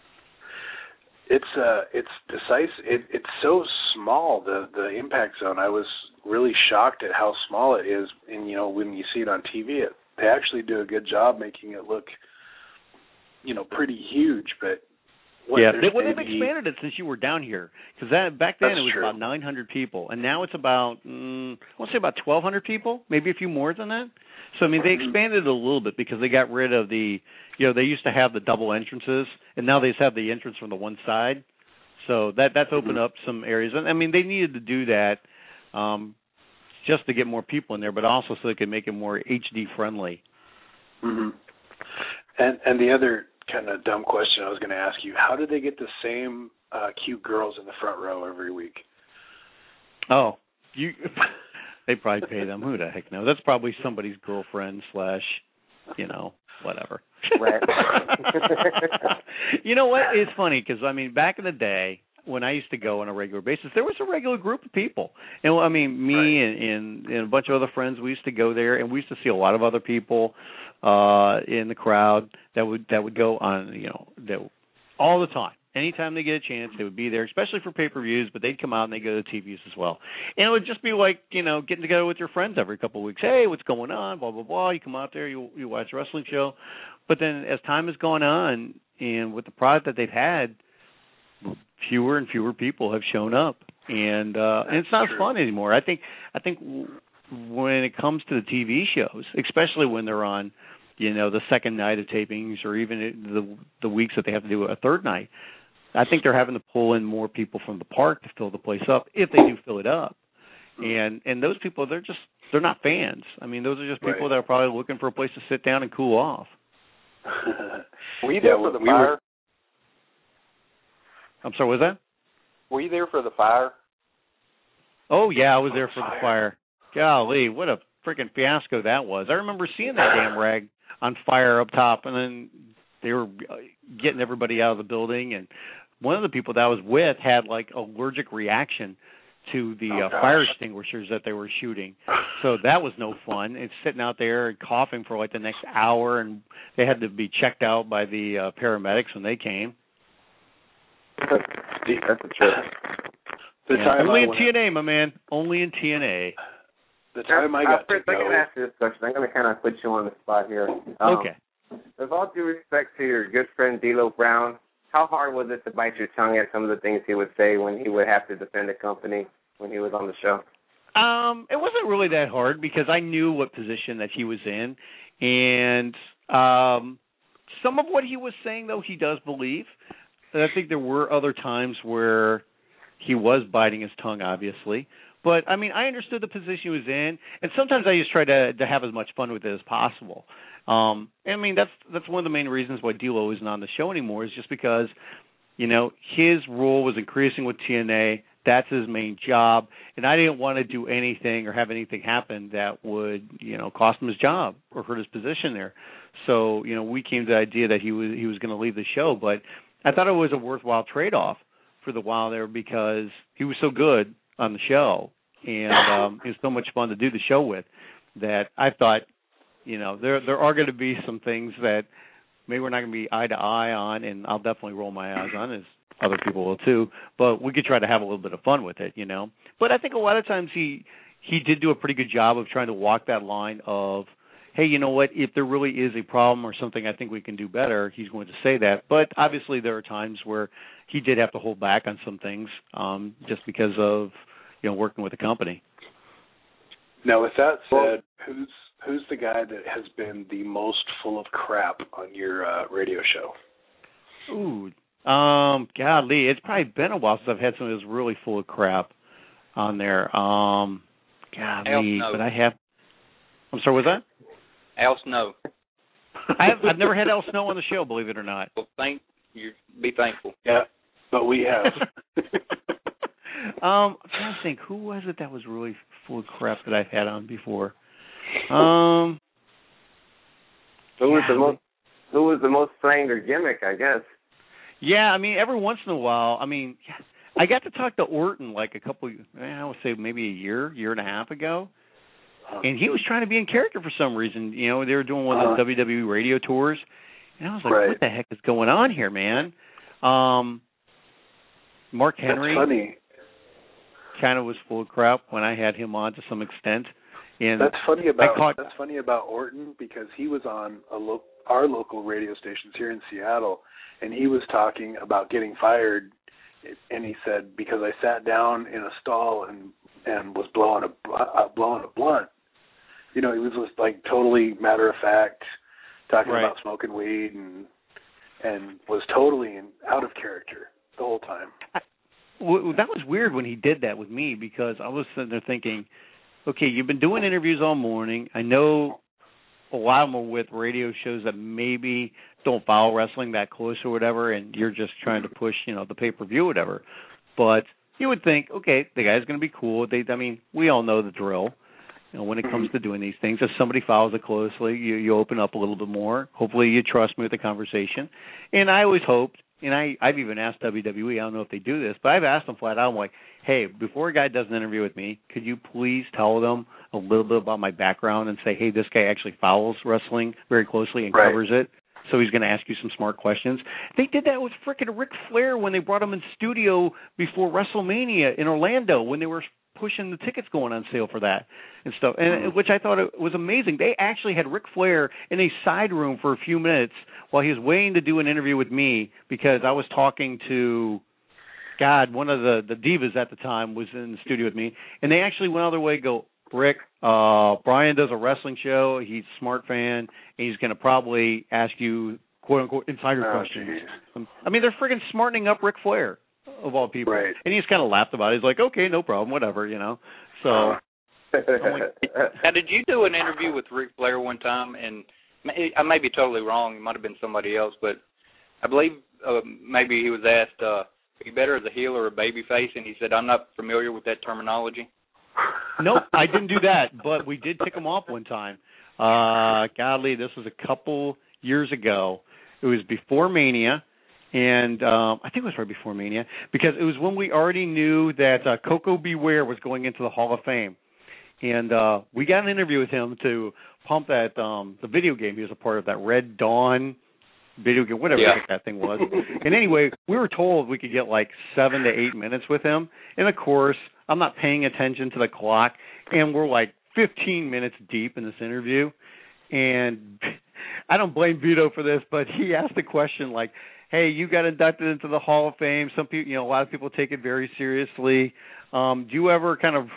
Speaker 1: It's decisive. It's so small, the Impact Zone. I was really shocked at how small it is, and when you see it on TV, they actually do a good job making it look, pretty huge. But
Speaker 5: they've expanded it since you were down here. Because back then it was about 900 people, and now it's about I want to say about 1,200 people, maybe a few more than that. So I mean, they expanded it a little bit because they got rid of they used to have the double entrances, and now they just have the entrance from the one side. So that's opened up some areas, and I mean they needed to do that just to get more people in there, but also so they could make it more HD friendly.
Speaker 1: Mm-hmm. And the other kind of dumb question I was going to ask you: how did they get the same cute girls in the front row every week?
Speaker 5: Oh, they probably pay them. Who the heck knows? That's probably somebody's girlfriend / whatever.
Speaker 3: Right.
Speaker 5: You know what? It's funny because, I mean, back in the day when I used to go on a regular basis, there was a regular group of people. And, I mean, me and a bunch of other friends, we used to go there, and we used to see a lot of other people in the crowd that would go on, all the time. Anytime they get a chance, they would be there, especially for pay-per-views, but they'd come out and they'd go to TVs as well. And it would just be like, getting together with your friends every couple of weeks. Hey, what's going on, blah, blah, blah. You come out there, you watch a wrestling show. But then as time has gone on, and with the product that they've had, fewer and fewer people have shown up. And it's not as fun anymore. I think when it comes to the TV shows, especially when they're on, the second night of tapings or even the weeks that they have to do a third night, I think they're having to pull in more people from the park to fill the place up, if they do fill it up. And those people, they're not fans. I mean, those are just people that are probably looking for a place to sit down and cool off.
Speaker 4: Were you there for the fire?
Speaker 5: I'm sorry, what was that?
Speaker 4: Were you there for the fire?
Speaker 5: Oh, yeah, I was there for the fire. Golly, what a freaking fiasco that was. I remember seeing that damn rag on fire up top, and then they were getting everybody out of the building, and one of the people that I was with had like allergic reaction to the fire extinguishers that they were shooting. So that was no fun. It's sitting out there and coughing for like the next hour, and they had to be checked out by the paramedics when they came.
Speaker 3: That's a trip.
Speaker 5: Only in TNA, my man. Only in TNA.
Speaker 1: The time I got to go.
Speaker 3: I'm going to ask you this question. I'm going to kind of put you on the spot here.
Speaker 5: Okay.
Speaker 3: With all due respect to your good friend D'Lo Brown, how hard was it to bite your tongue at some of the things he would say when he would have to defend the company when he was on the show?
Speaker 5: It wasn't really that hard because I knew what position that he was in, and some of what he was saying, though, he does believe. And I think there were other times where he was biting his tongue, obviously. But, I mean, I understood the position he was in, and sometimes I just try to have as much fun with it as possible. I mean, that's one of the main reasons why D'Lo isn't on the show anymore is just because, his role was increasing with TNA. That's his main job, and I didn't want to do anything or have anything happen that would, cost him his job or hurt his position there. So, we came to the idea that he was going to leave the show, but I thought it was a worthwhile trade-off for the while there because he was so good on the show, and it was so much fun to do the show with that I thought, there are going to be some things that maybe we're not going to be eye to eye on, and I'll definitely roll my eyes on, as other people will too, but we could try to have a little bit of fun with it, But I think a lot of times he did do a pretty good job of trying to walk that line of, hey, you know what, if there really is a problem or something I think we can do better, he's going to say that. But obviously there are times where he did have to hold back on some things just because of, working with the company.
Speaker 1: Now, with that said, who's the guy that has been the most full of crap on your radio show?
Speaker 5: Ooh, golly, it's probably been a while since I've had somebody that's really full of crap on there. Golly, but I have. I'm sorry, was that?
Speaker 4: Al Snow.
Speaker 5: I've never had Al Snow on the show, believe it or not.
Speaker 4: Well, be thankful.
Speaker 1: Yeah, but we have.
Speaker 5: I'm trying to think, who was it that was really full of crap that I've had on before?
Speaker 3: Who was the most slang or gimmick, I guess?
Speaker 5: Yeah, I mean, every once in a while, I got to talk to Orton like I would say maybe a year and a half ago. And he was trying to be in character for some reason. They were doing one of those WWE radio tours. And I was like, what the heck is going on here, man? Mark Henry kind of was full of crap when I had him on to some extent. And
Speaker 1: that's funny about Orton, because he was on our local radio stations here in Seattle, and he was talking about getting fired, and he said, because I sat down in a stall and was blowing a blunt. You know, he was just like totally matter of fact, talking about smoking weed, and was totally out of character the whole time.
Speaker 5: That was weird when he did that with me, because I was sitting there thinking, okay, you've been doing interviews all morning. I know a lot of them are with radio shows that maybe don't follow wrestling that close or whatever, and you're just trying to push, the pay-per-view or whatever. But you would think, okay, the guy's going to be cool. We all know the drill. When it comes to doing these things, if somebody follows it closely, you open up a little bit more. Hopefully you trust me with the conversation. And I always hoped, and I've even asked WWE, I don't know if they do this, but I've asked them flat out, I'm like, hey, before a guy does an interview with me, could you please tell them a little bit about my background and say, hey, this guy actually follows wrestling very closely and covers it, so he's going to ask you some smart questions. They did that with frickin' Ric Flair when they brought him in studio before WrestleMania in Orlando, when they were pushing the tickets going on sale for that and stuff, and which I thought it was amazing. They actually had Ric Flair in a side room for a few minutes while he was waiting to do an interview with me, because I was talking to, one of the divas at the time was in the studio with me, and they actually went out of their way to go, Rick, Brian does a wrestling show, he's a smart fan, and he's going to probably ask you, quote-unquote, insider questions. Geez. I mean, they're friggin' smartening up Ric Flair, of all people.
Speaker 1: Right. And
Speaker 5: he just kind of laughed about it. He's like, okay, no problem, whatever, So,
Speaker 4: Now, did you do an interview with Ric Flair one time? And I may be totally wrong. It might have been somebody else, but I believe maybe he was asked, are you better as a heel or a babyface? And he said, I'm not familiar with that terminology.
Speaker 5: Nope, I didn't do that, but we did tick him off one time. This was a couple years ago. It was before Mania. And I think it was right before Mania, because it was when we already knew that Coco Beware was going into the Hall of Fame. And we got an interview with him to pump that the video game. He was a part of that Red Dawn video game, whatever that thing was. And anyway, we were told we could get like 7 to 8 minutes with him. And, of course, I'm not paying attention to the clock, and we're like 15 minutes deep in this interview. And I don't blame Vito for this, but he asked the question like, hey, you got inducted into the Hall of Fame. Some people, a lot of people take it very seriously. Do you ever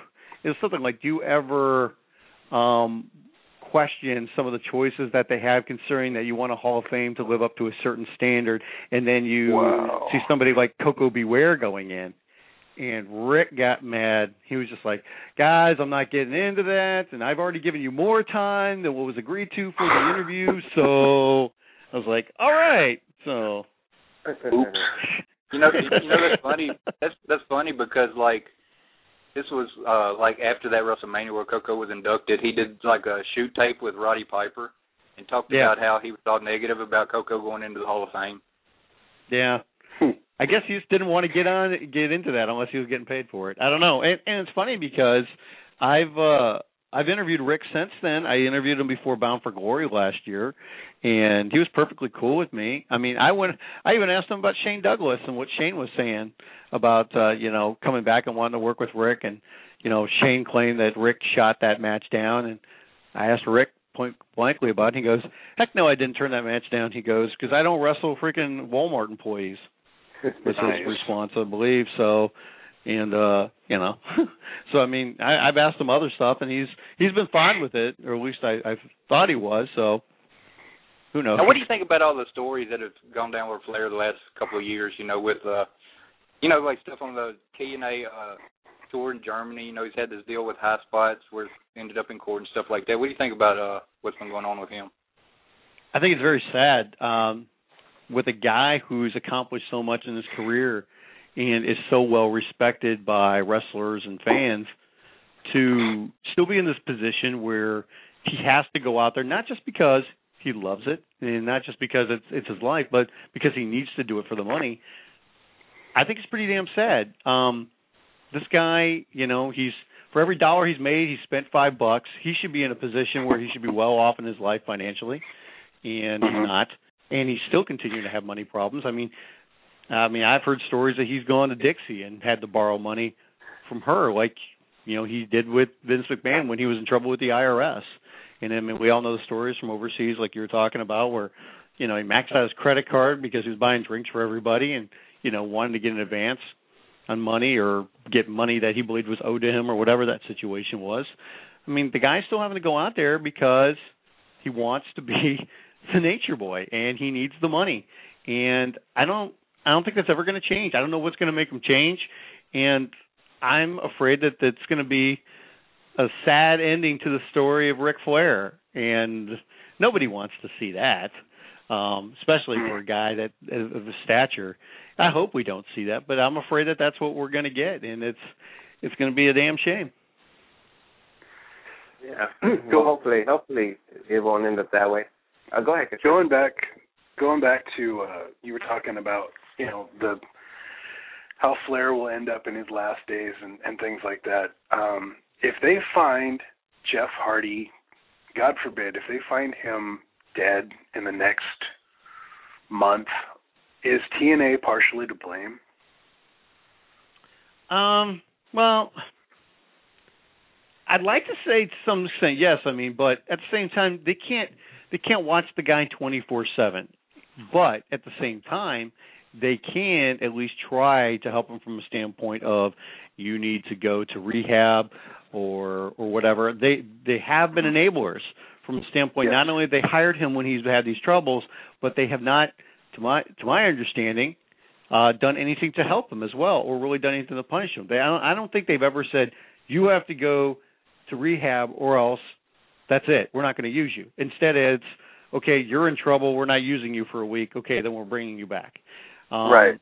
Speaker 5: question some of the choices that they have, considering that you want a Hall of Fame to live up to a certain standard, and then you see somebody like Coco Beware going in? And Rick got mad. He was just like, guys, I'm not getting into that, and I've already given you more time than what was agreed to for the interview. So I was like, all right. So,
Speaker 4: oops. That's funny. That's funny because this was after that WrestleMania where Coco was inducted. He did like a shoot tape with Roddy Piper and talked about how he was all negative about Coco going into the Hall of Fame.
Speaker 5: Yeah. I guess he just didn't want to get into that unless he was getting paid for it. I don't know. And it's funny because I've interviewed Rick since then. I interviewed him before Bound for Glory last year, and he was perfectly cool with me. I mean, I even asked him about Shane Douglas and what Shane was saying about coming back and wanting to work with Rick, and Shane claimed that Rick shot that match down, and I asked Rick point blankly about it. And he goes, "Heck no, I didn't turn that match down." He goes, "Because I don't wrestle freaking Walmart employees." Was his response, I believe. So, and so I mean, I've asked him other stuff, and he's been fine with it, or at least I thought he was. So, who knows?
Speaker 4: Now, what do you think about all the stories that have gone down with Flair the last couple of years? With like stuff on the TNA tour in Germany. He's had this deal with High Spots where he ended up in court and stuff like that. What do you think about what's been going on with him?
Speaker 5: I think it's very sad. With a guy who's accomplished so much in his career and is so well respected by wrestlers and fans, to still be in this position where he has to go out there, not just because he loves it and not just because it's his life, but because he needs to do it for the money. I think it's pretty damn sad. This guy, he's for every dollar he's made, he spent $5. He should be in a position where he should be well off in his life financially, and he's not. And he's still continuing to have money problems. I mean, I've heard stories that he's gone to Dixie and had to borrow money from her. Like,
Speaker 6: he did with Vince McMahon when he was in trouble with the IRS. And I mean, we all know the stories from overseas, like you were talking about, where he maxed out his credit card because he was buying drinks for everybody, and wanted to get an advance on money or get money that he believed was owed to him or whatever that situation was. I mean, the guy's still having to go out there because he wants to be the Nature Boy and he needs the money. And I don't think that's ever going to change. I don't know what's going to make him change, and I'm afraid that it's going to be a sad ending to the story of Ric Flair, and nobody wants to see that, especially for a guy that of his stature. I hope we don't see that, but I'm afraid that that's what we're going to get, and it's going to be a damn shame.
Speaker 3: Yeah. Well, hopefully it won't end up that way. Go ahead.
Speaker 1: Going back to you were talking about how Flair will end up in his last days and things like that. If they find Jeff Hardy, God forbid, if they find him dead in the next month, is TNA partially to blame?
Speaker 6: Well, I'd like to say to some extent yes. I mean, but at the same time, they can't watch the guy 24/7. But at the same time, they can at least try to help him from a standpoint of you need to go to rehab or whatever. They have been enablers from a standpoint. Yes. Not only have they hired him when he's had these troubles, but they have not, to my understanding, done anything to help him as well, or really done anything to punish him. I don't think they've ever said you have to go to rehab or else that's it. We're not going to use you. Instead, it's okay. You're in trouble. We're not using you for a week. Okay, then we're bringing you back.
Speaker 1: Right.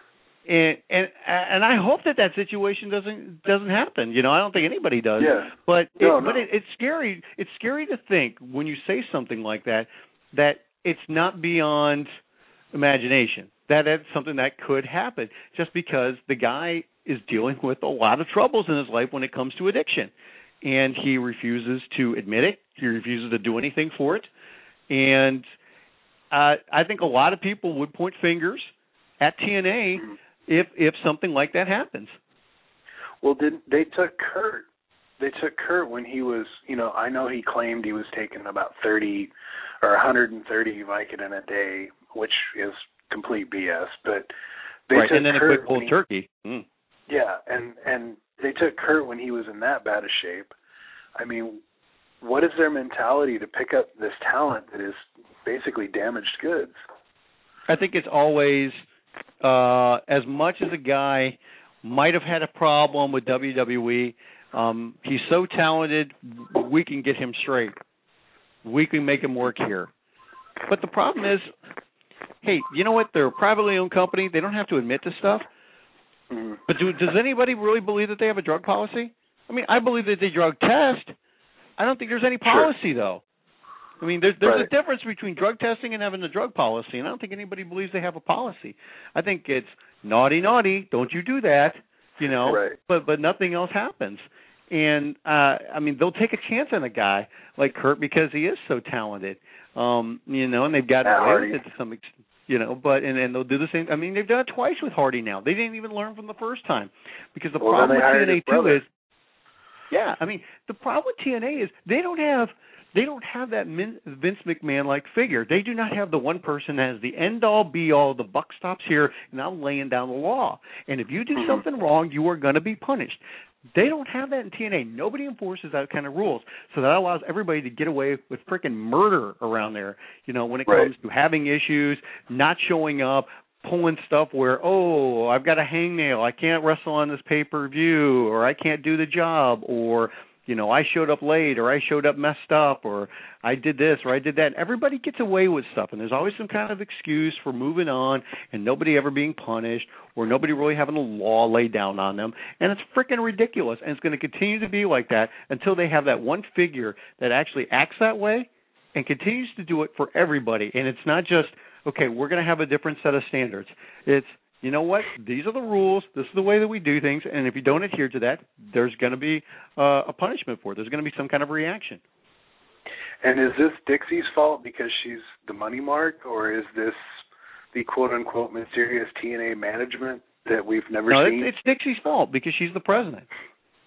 Speaker 6: And I hope that situation doesn't happen. I don't think anybody does.
Speaker 1: Yeah.
Speaker 6: But it's scary. It's scary to think when you say something like that it's not beyond imagination. That it's something that could happen just because the guy is dealing with a lot of troubles in his life when it comes to addiction, and he refuses to admit it. He refuses to do anything for it, and I think a lot of people would point fingers at TNA if something like that happens.
Speaker 1: Well, they took Kurt? They took Kurt when he was, I know he claimed he was taking about 30 or 130 Vicodin a day, which is complete BS. But they took
Speaker 6: and then
Speaker 1: Kurt
Speaker 6: a quick cold turkey.
Speaker 1: Yeah, and they took Kurt when he was in that bad a shape. I mean, what is their mentality to pick up this talent that is basically damaged goods?
Speaker 6: I think it's always, as much as a guy might have had a problem with WWE, he's so talented, we can get him straight. We can make him work here. But the problem is, hey, you know what? They're a privately owned company. They don't have to admit to stuff.
Speaker 1: Mm-hmm.
Speaker 6: But does anybody really believe that they have a drug policy? I mean, I believe that they drug test. I don't think there's any policy, though. I mean, there's a difference between drug testing and having a drug policy, and I don't think anybody believes they have a policy. I think it's naughty, don't you do that, but nothing else happens. And, I mean, they'll take a chance on a guy like Kurt because he is so talented, and they've got away with it to some extent. But and they'll do the same. I mean, they've done it twice with Hardy now. They didn't even learn from the first time, because the problem with TNA too is, I mean, the problem with TNA is they don't have that Vince McMahon-like figure. They do not have the one person that is the end-all, be-all, the buck stops here, and I'm laying down the law. And if you do something wrong, you are going to be punished. They don't have that in TNA. Nobody enforces that kind of rules. So that allows everybody to get away with freaking murder around there, when it comes to having issues, not showing up, pulling stuff where, I've got a hangnail, I can't wrestle on this pay-per-view, or I can't do the job, or I showed up late, or I showed up messed up, or I did this, or I did that. Everybody gets away with stuff, and there's always some kind of excuse for moving on and nobody ever being punished, or nobody really having a law laid down on them. And it's freaking ridiculous, and it's going to continue to be like that until they have that one figure that actually acts that way and continues to do it for everybody. And it's not just, okay, we're going to have a different set of standards. It's, you know what? These are the rules. This is the way that we do things. And if you don't adhere to that, there's going to be a punishment for it. There's going to be some kind of reaction.
Speaker 1: And is this Dixie's fault because she's the money mark, or is this the quote-unquote mysterious TNA management that we've never seen?
Speaker 6: No, it's Dixie's fault because she's the president.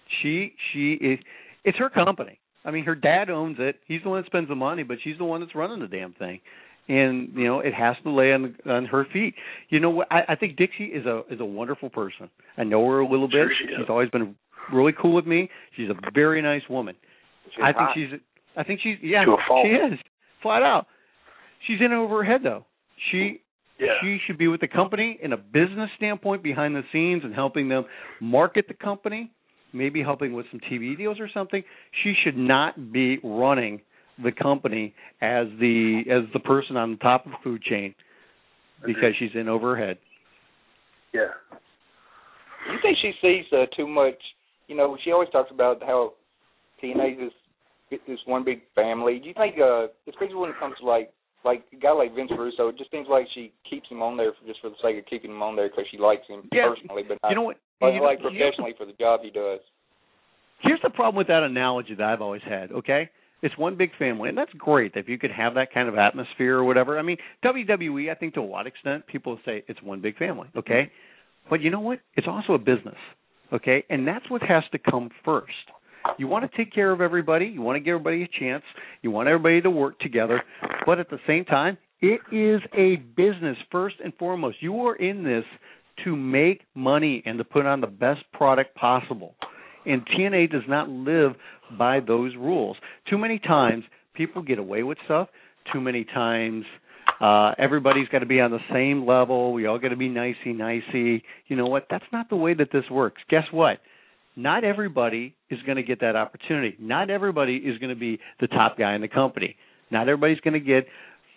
Speaker 6: She is. It's her company. I mean, her dad owns it. He's the one that spends the money, but she's the one that's running the damn thing. And it has to lay on her feet. You know what? I think Dixie is a wonderful person. I know her a little bit.
Speaker 1: Sure she is.
Speaker 6: She's always been really cool with me. She's a very nice woman. I think she's yeah.
Speaker 1: To a fault.
Speaker 6: She is flat out. She's in over her head though. She should be with the company in a business standpoint behind the scenes and helping them market the company, maybe helping with some TV deals or something. She should not be running the company as the person on the top of the food chain because she's in over her head.
Speaker 1: Yeah.
Speaker 4: You think she sees too much? She always talks about how TNA is this one big family. Do you think, especially when it comes to like a guy like Vince Russo, it just seems like she keeps him on there just for the sake of keeping him on there because she likes him personally, but not professionally for the job he does.
Speaker 6: Here's the problem with that analogy that I've always had, okay? It's one big family, and that's great if you could have that kind of atmosphere or whatever. I mean, WWE, I think to a lot extent, people say it's one big family, okay? But you know what? It's also a business, okay? And that's what has to come first. You want to take care of everybody. You want to give everybody a chance. You want everybody to work together. But at the same time, it is a business first and foremost. You are in this to make money and to put on the best product possible. And TNA does not live by those rules. Too many times, people get away with stuff. Too many times, everybody's got to be on the same level. We all got to be nicey. You know what? That's not the way that this works. Guess what? Not everybody is going to get that opportunity. Not everybody is going to be the top guy in the company. Not everybody's going to get,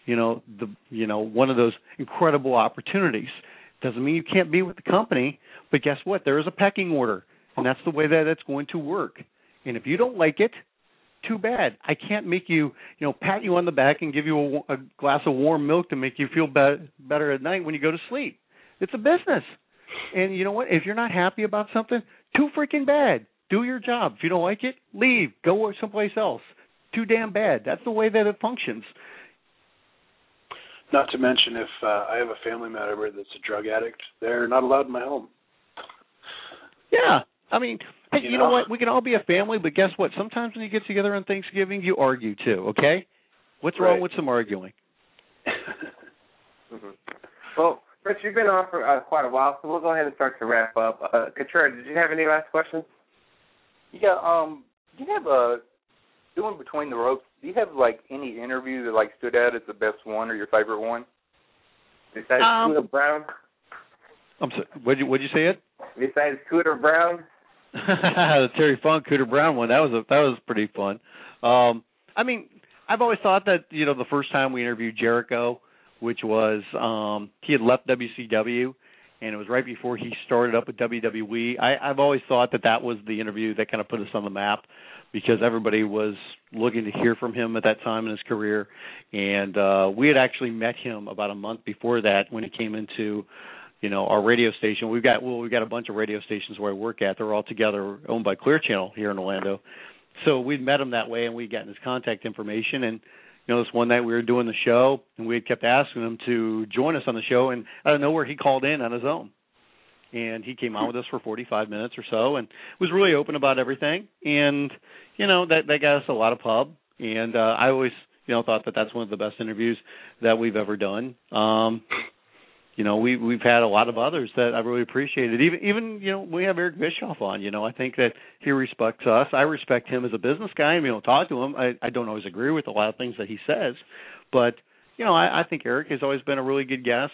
Speaker 6: one of those incredible opportunities. Doesn't mean you can't be with the company, but guess what? There is a pecking order, and that's the way that it's going to work. And if you don't like it, too bad. I can't make you, pat you on the back and give you a glass of warm milk to make you feel better at night when you go to sleep. It's a business. And you know what? If you're not happy about something, too freaking bad. Do your job. If you don't like it, leave. Go work someplace else. Too damn bad. That's the way that it functions.
Speaker 1: Not to mention, if I have a family member that's a drug addict, they're not allowed in my home.
Speaker 6: Yeah. I mean, hey, you know what? We can all be a family, but guess what? Sometimes when you get together on Thanksgiving, you argue too, okay? What's wrong with some arguing?
Speaker 3: Mm-hmm. Well, Rich, you've been on for quite a while, so we'll go ahead and start to wrap up. Katrina, did you have any last questions?
Speaker 4: Yeah, do you have doing Between the Ropes, do you have, any interview that, stood out as the best one or your favorite one?
Speaker 3: Besides Cooter Brown?
Speaker 6: I'm sorry, what'd you say it?
Speaker 3: Besides Cooter Brown?
Speaker 6: The Terry Funk, Cooter Brown one, that was pretty fun. I mean, I've always thought that, the first time we interviewed Jericho, which was he had left WCW, and it was right before he started up with WWE. I've always thought that was the interview that kind of put us on the map because everybody was looking to hear from him at that time in his career. And we had actually met him about a month before that when he came into, our radio station. We've got a bunch of radio stations where I work at. They're all together, owned by Clear Channel here in Orlando. So we'd met him that way, and we'd gotten his contact information. And this one night we were doing the show, and we had kept asking him to join us on the show, and out of nowhere he called in on his own. And he came on with us for 45 minutes or so and was really open about everything. And, that got us a lot of pub. And I always, thought that that's one of the best interviews that we've ever done. We've had a lot of others that I really appreciated. Even we have Eric Bischoff on. I think that he respects us. I respect him as a business guy. I mean, talk to him. I don't always agree with a lot of things that he says, but I think Eric has always been a really good guest.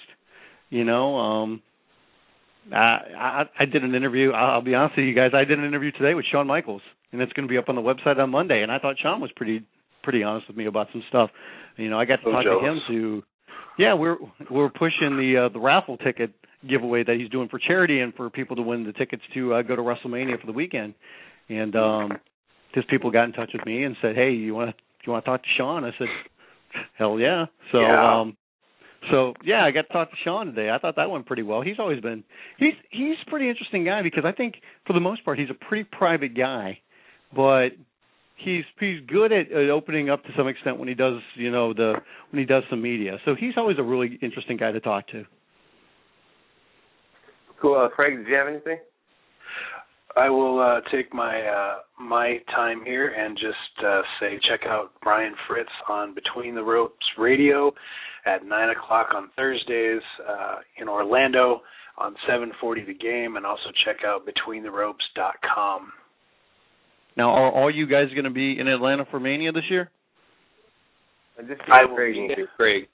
Speaker 6: I did an interview. I'll be honest with you guys. I did an interview today with Shawn Michaels, and it's going to be up on the website on Monday. And I thought Shawn was pretty honest with me about some stuff. I got to talk to him too. Yeah, we're pushing the raffle ticket giveaway that he's doing for charity and for people to win the tickets to go to WrestleMania for the weekend. And his people got in touch with me and said, "Hey, you want to talk to Shawn?" I said, "Hell yeah!" So I got to talk to Shawn today. I thought that went pretty well. He's always been he's a pretty interesting guy because I think for the most part he's a pretty private guy, but he's good at opening up to some extent when he does when he does some media. So he's always a really interesting guy to talk to.
Speaker 3: Cool. Craig, did you have anything?
Speaker 1: I will take my time here and just say check out Brian Fritz on Between the Ropes Radio at 9 o'clock on Thursdays in Orlando on 740 The Game, and also check out BetweenTheRopes.com.
Speaker 6: Now, are all you guys going to be in Atlanta for Mania this year?
Speaker 1: I will be there, Craig.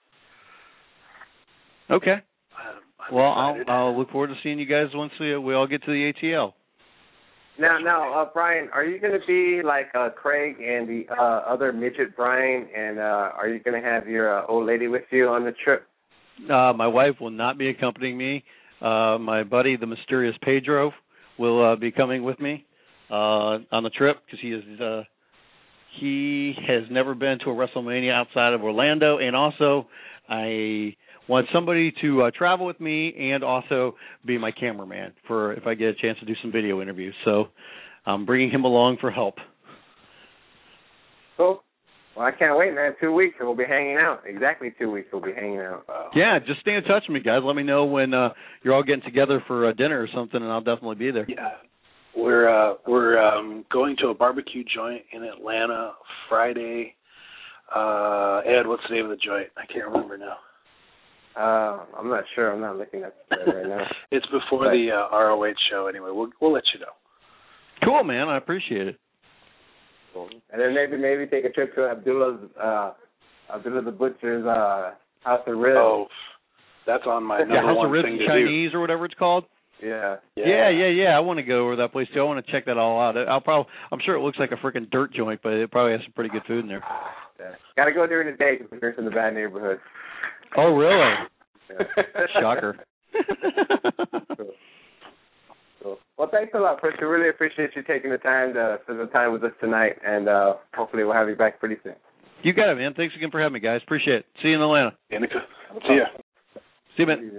Speaker 6: Okay.
Speaker 1: I'm
Speaker 6: I'll look forward to seeing you guys once we all get to the ATL.
Speaker 3: Now, Brian, are you going to be like Craig and the other midget Brian, and are you going to have your old lady with you on the trip?
Speaker 6: My wife will not be accompanying me. My buddy, the mysterious Pedro, will be coming with me on the trip because he has never been to a WrestleMania outside of Orlando, and also I want somebody to travel with me and also be my cameraman for if I get a chance to do some video interviews. So I'm bringing him along for help.
Speaker 3: Cool. Well, I can't wait, man. 2 weeks and we'll be hanging out. Exactly 2 weeks we'll be hanging out.
Speaker 6: Yeah, just stay in touch with me, guys. Let me know when you're all getting together for dinner or something, and I'll definitely be there.
Speaker 1: Yeah. We're going to a barbecue joint in Atlanta Friday. Ed, what's the name of the joint? I can't remember now.
Speaker 3: I'm not sure. I'm not looking at it right now.
Speaker 1: It's before the ROH show anyway. We'll let you know.
Speaker 6: Cool, man. I appreciate it.
Speaker 3: Cool. And then maybe take a trip to Abdullah the Butcher's House of Ribs.
Speaker 1: Oh, that's on my number
Speaker 6: House
Speaker 1: one
Speaker 6: of Ribs
Speaker 1: thing to
Speaker 6: Chinese
Speaker 1: do.
Speaker 6: or whatever it's called.
Speaker 3: Yeah.
Speaker 6: I want to go over that place too. I want to check that all out. I'm sure it looks like a freaking dirt joint, but it probably has some pretty good food in there.
Speaker 3: Yeah. Got to go during the day because we're in the bad neighborhood.
Speaker 6: Oh, really?
Speaker 3: Yeah.
Speaker 6: Shocker.
Speaker 3: Cool. Well, thanks a lot, Chris. We really appreciate you taking the time to spend the time with us tonight, and hopefully we'll have you back pretty soon.
Speaker 6: You got it, man. Thanks again for having me, guys. Appreciate it. See you in Atlanta.
Speaker 1: Danica. See ya.
Speaker 6: See you, man.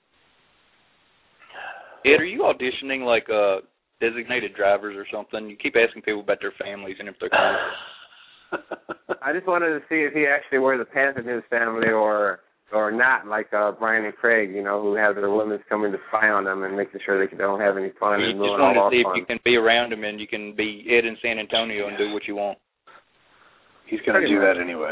Speaker 4: Ed, are you auditioning like designated drivers or something? You keep asking people about their families and if they're coming.
Speaker 3: I just wanted to see if he actually wears the pants in his family or not, like Brian and Craig, who have their women coming to spy on them and making sure they don't have any fun.
Speaker 4: You
Speaker 3: and
Speaker 4: just want to see if you can be around them and you can be Ed in San Antonio and do what you want.
Speaker 1: He's going to do that anyway.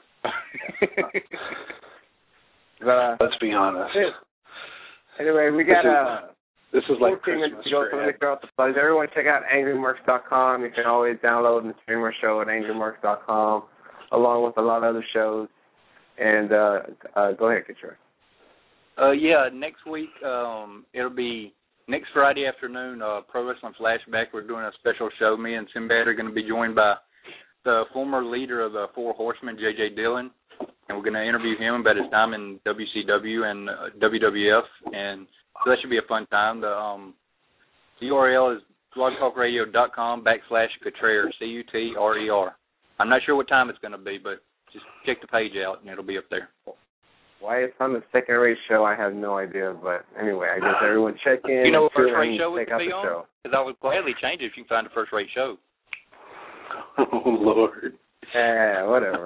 Speaker 3: But,
Speaker 1: let's be honest.
Speaker 3: Anyway, we got
Speaker 1: this is like
Speaker 3: 14 minutes
Speaker 1: Christmas
Speaker 3: to go, so
Speaker 1: for
Speaker 3: let me throw out the plugs. Everyone check out angrymerks.com. You can always download and stream our show at angrymerks.com, along with a lot of other shows. And go ahead, Kachor.
Speaker 4: Yeah, next week it'll be next Friday afternoon, Pro Wrestling Flashback. We're doing a special show. Me and Sinbad are going to be joined by the former leader of the Four Horsemen, J.J. Dillon, and we're going to interview him about his time in WCW and WWF, and so that should be a fun time. The URL is blogtalkradio.com/Cutrer, Cutrer. I'm not sure what time it's going to be, but just check the page out, and it'll be up there.
Speaker 3: Why it's on the second-rate show, I have no idea. But anyway, I guess everyone check in.
Speaker 4: You know what
Speaker 3: and
Speaker 4: first-rate show it
Speaker 3: check out
Speaker 4: could be
Speaker 3: the
Speaker 4: on?
Speaker 3: show.
Speaker 4: Because I would gladly change it if you can find a first-rate show.
Speaker 1: Oh, Lord.
Speaker 3: Yeah, whatever.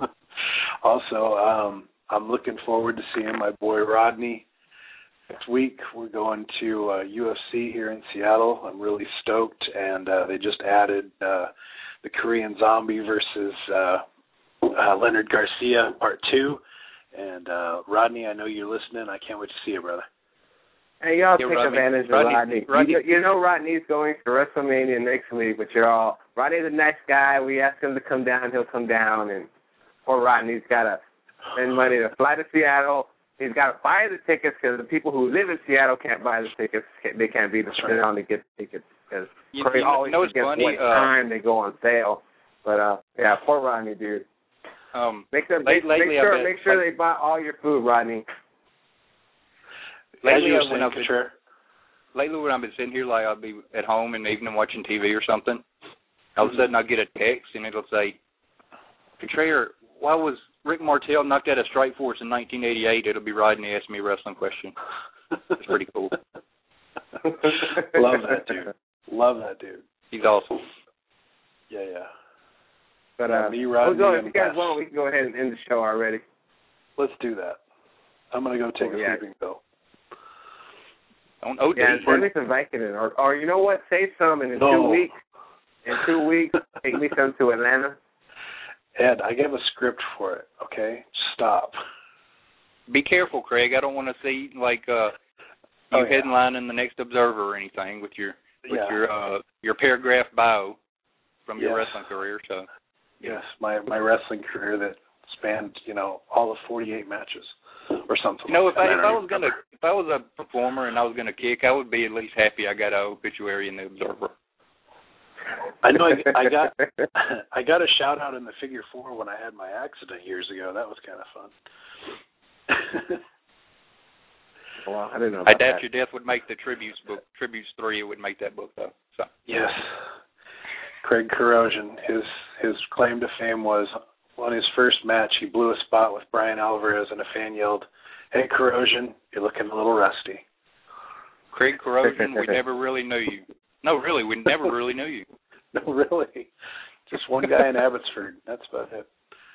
Speaker 1: Also, I'm looking forward to seeing my boy Rodney next week. We're going to UFC here in Seattle. I'm really stoked, and they just added the Korean Zombie versus Leonard Garcia Part 2. And Rodney, I know you're listening. I can't wait to see you, brother.
Speaker 3: Hey, y'all
Speaker 4: Yeah,
Speaker 3: take
Speaker 4: Rodney.
Speaker 3: advantage of Rodney. You know Rodney's going to WrestleMania next week, but Rodney's a nice guy. We ask him to come down, he'll come down, and poor Rodney's got to spend money to fly to Seattle. He's got to buy the tickets because the people who live in Seattle can't buy the tickets. They can't be the on to get the tickets because Corey always forgets what time they go on sale. But, yeah, poor Rodney, dude. Make sure they buy all your food, Rodney.
Speaker 4: Lately, when I've been sitting here, like I'll be at home in the evening watching TV or something, all of a sudden I'll get a text and it'll say, Cutrer, why was Rick Martel knocked out of Strikeforce in 1988? It'll be Rodney asking me a wrestling question. It's pretty cool.
Speaker 1: Love that dude.
Speaker 4: He's awesome.
Speaker 1: Yeah.
Speaker 3: But
Speaker 1: me, Rodney,
Speaker 3: if you guys want, we can go ahead and end the show already.
Speaker 1: Let's do that. I'm going to go take a sleeping pill.
Speaker 4: On OD.
Speaker 3: Yeah, send me some Vicodin, or you know what? Save some, and in 2 weeks. In 2 weeks, take me some to Atlanta.
Speaker 1: Ed, I have a script for it. Okay, stop.
Speaker 4: Be careful, Craig. I don't want to see like you headlining the next Observer or anything with your paragraph bio from your wrestling career. So
Speaker 1: yes, my wrestling career that spanned all of 48 matches or something.
Speaker 4: If I was a performer and I was gonna kick, I would be at least happy I got an obituary in the Observer.
Speaker 1: I know I got a shout out in the Figure 4 when I had my accident years ago. That was kind of fun.
Speaker 3: Well, I didn't know
Speaker 4: I
Speaker 3: about
Speaker 4: doubt
Speaker 3: that.
Speaker 4: your death would make the Tributes book. Tributes 3 would make that book though. So
Speaker 1: yes, Craig Corrosion. His claim to fame was on his first match he blew a spot with Brian Alvarez and a fan yelled, "Hey Corrosion, you're looking a little rusty."
Speaker 4: Craig Corrosion, we never really knew you. No, really, we never really knew you.
Speaker 1: No, really. Just one guy in Abbotsford. That's about it.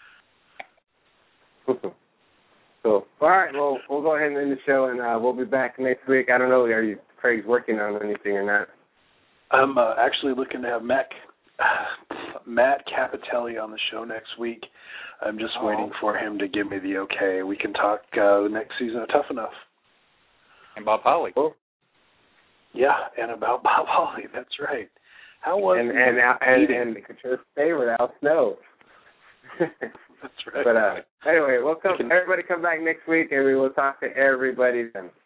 Speaker 3: Cool. All right, well, we'll go ahead and end the show, and we'll be back next week. I don't know, Craig's working on anything or not?
Speaker 1: I'm actually looking to have Matt Capitelli on the show next week. I'm just waiting for him to give me the okay. We can talk the next season of Tough Enough.
Speaker 4: And Bob Holly.
Speaker 3: Cool.
Speaker 1: Yeah, and about Bob Holly. That's right. How was
Speaker 3: and Katrina's favorite, Al Snow.
Speaker 1: That's right.
Speaker 3: But anyway, everybody come back next week, and we will talk to everybody then.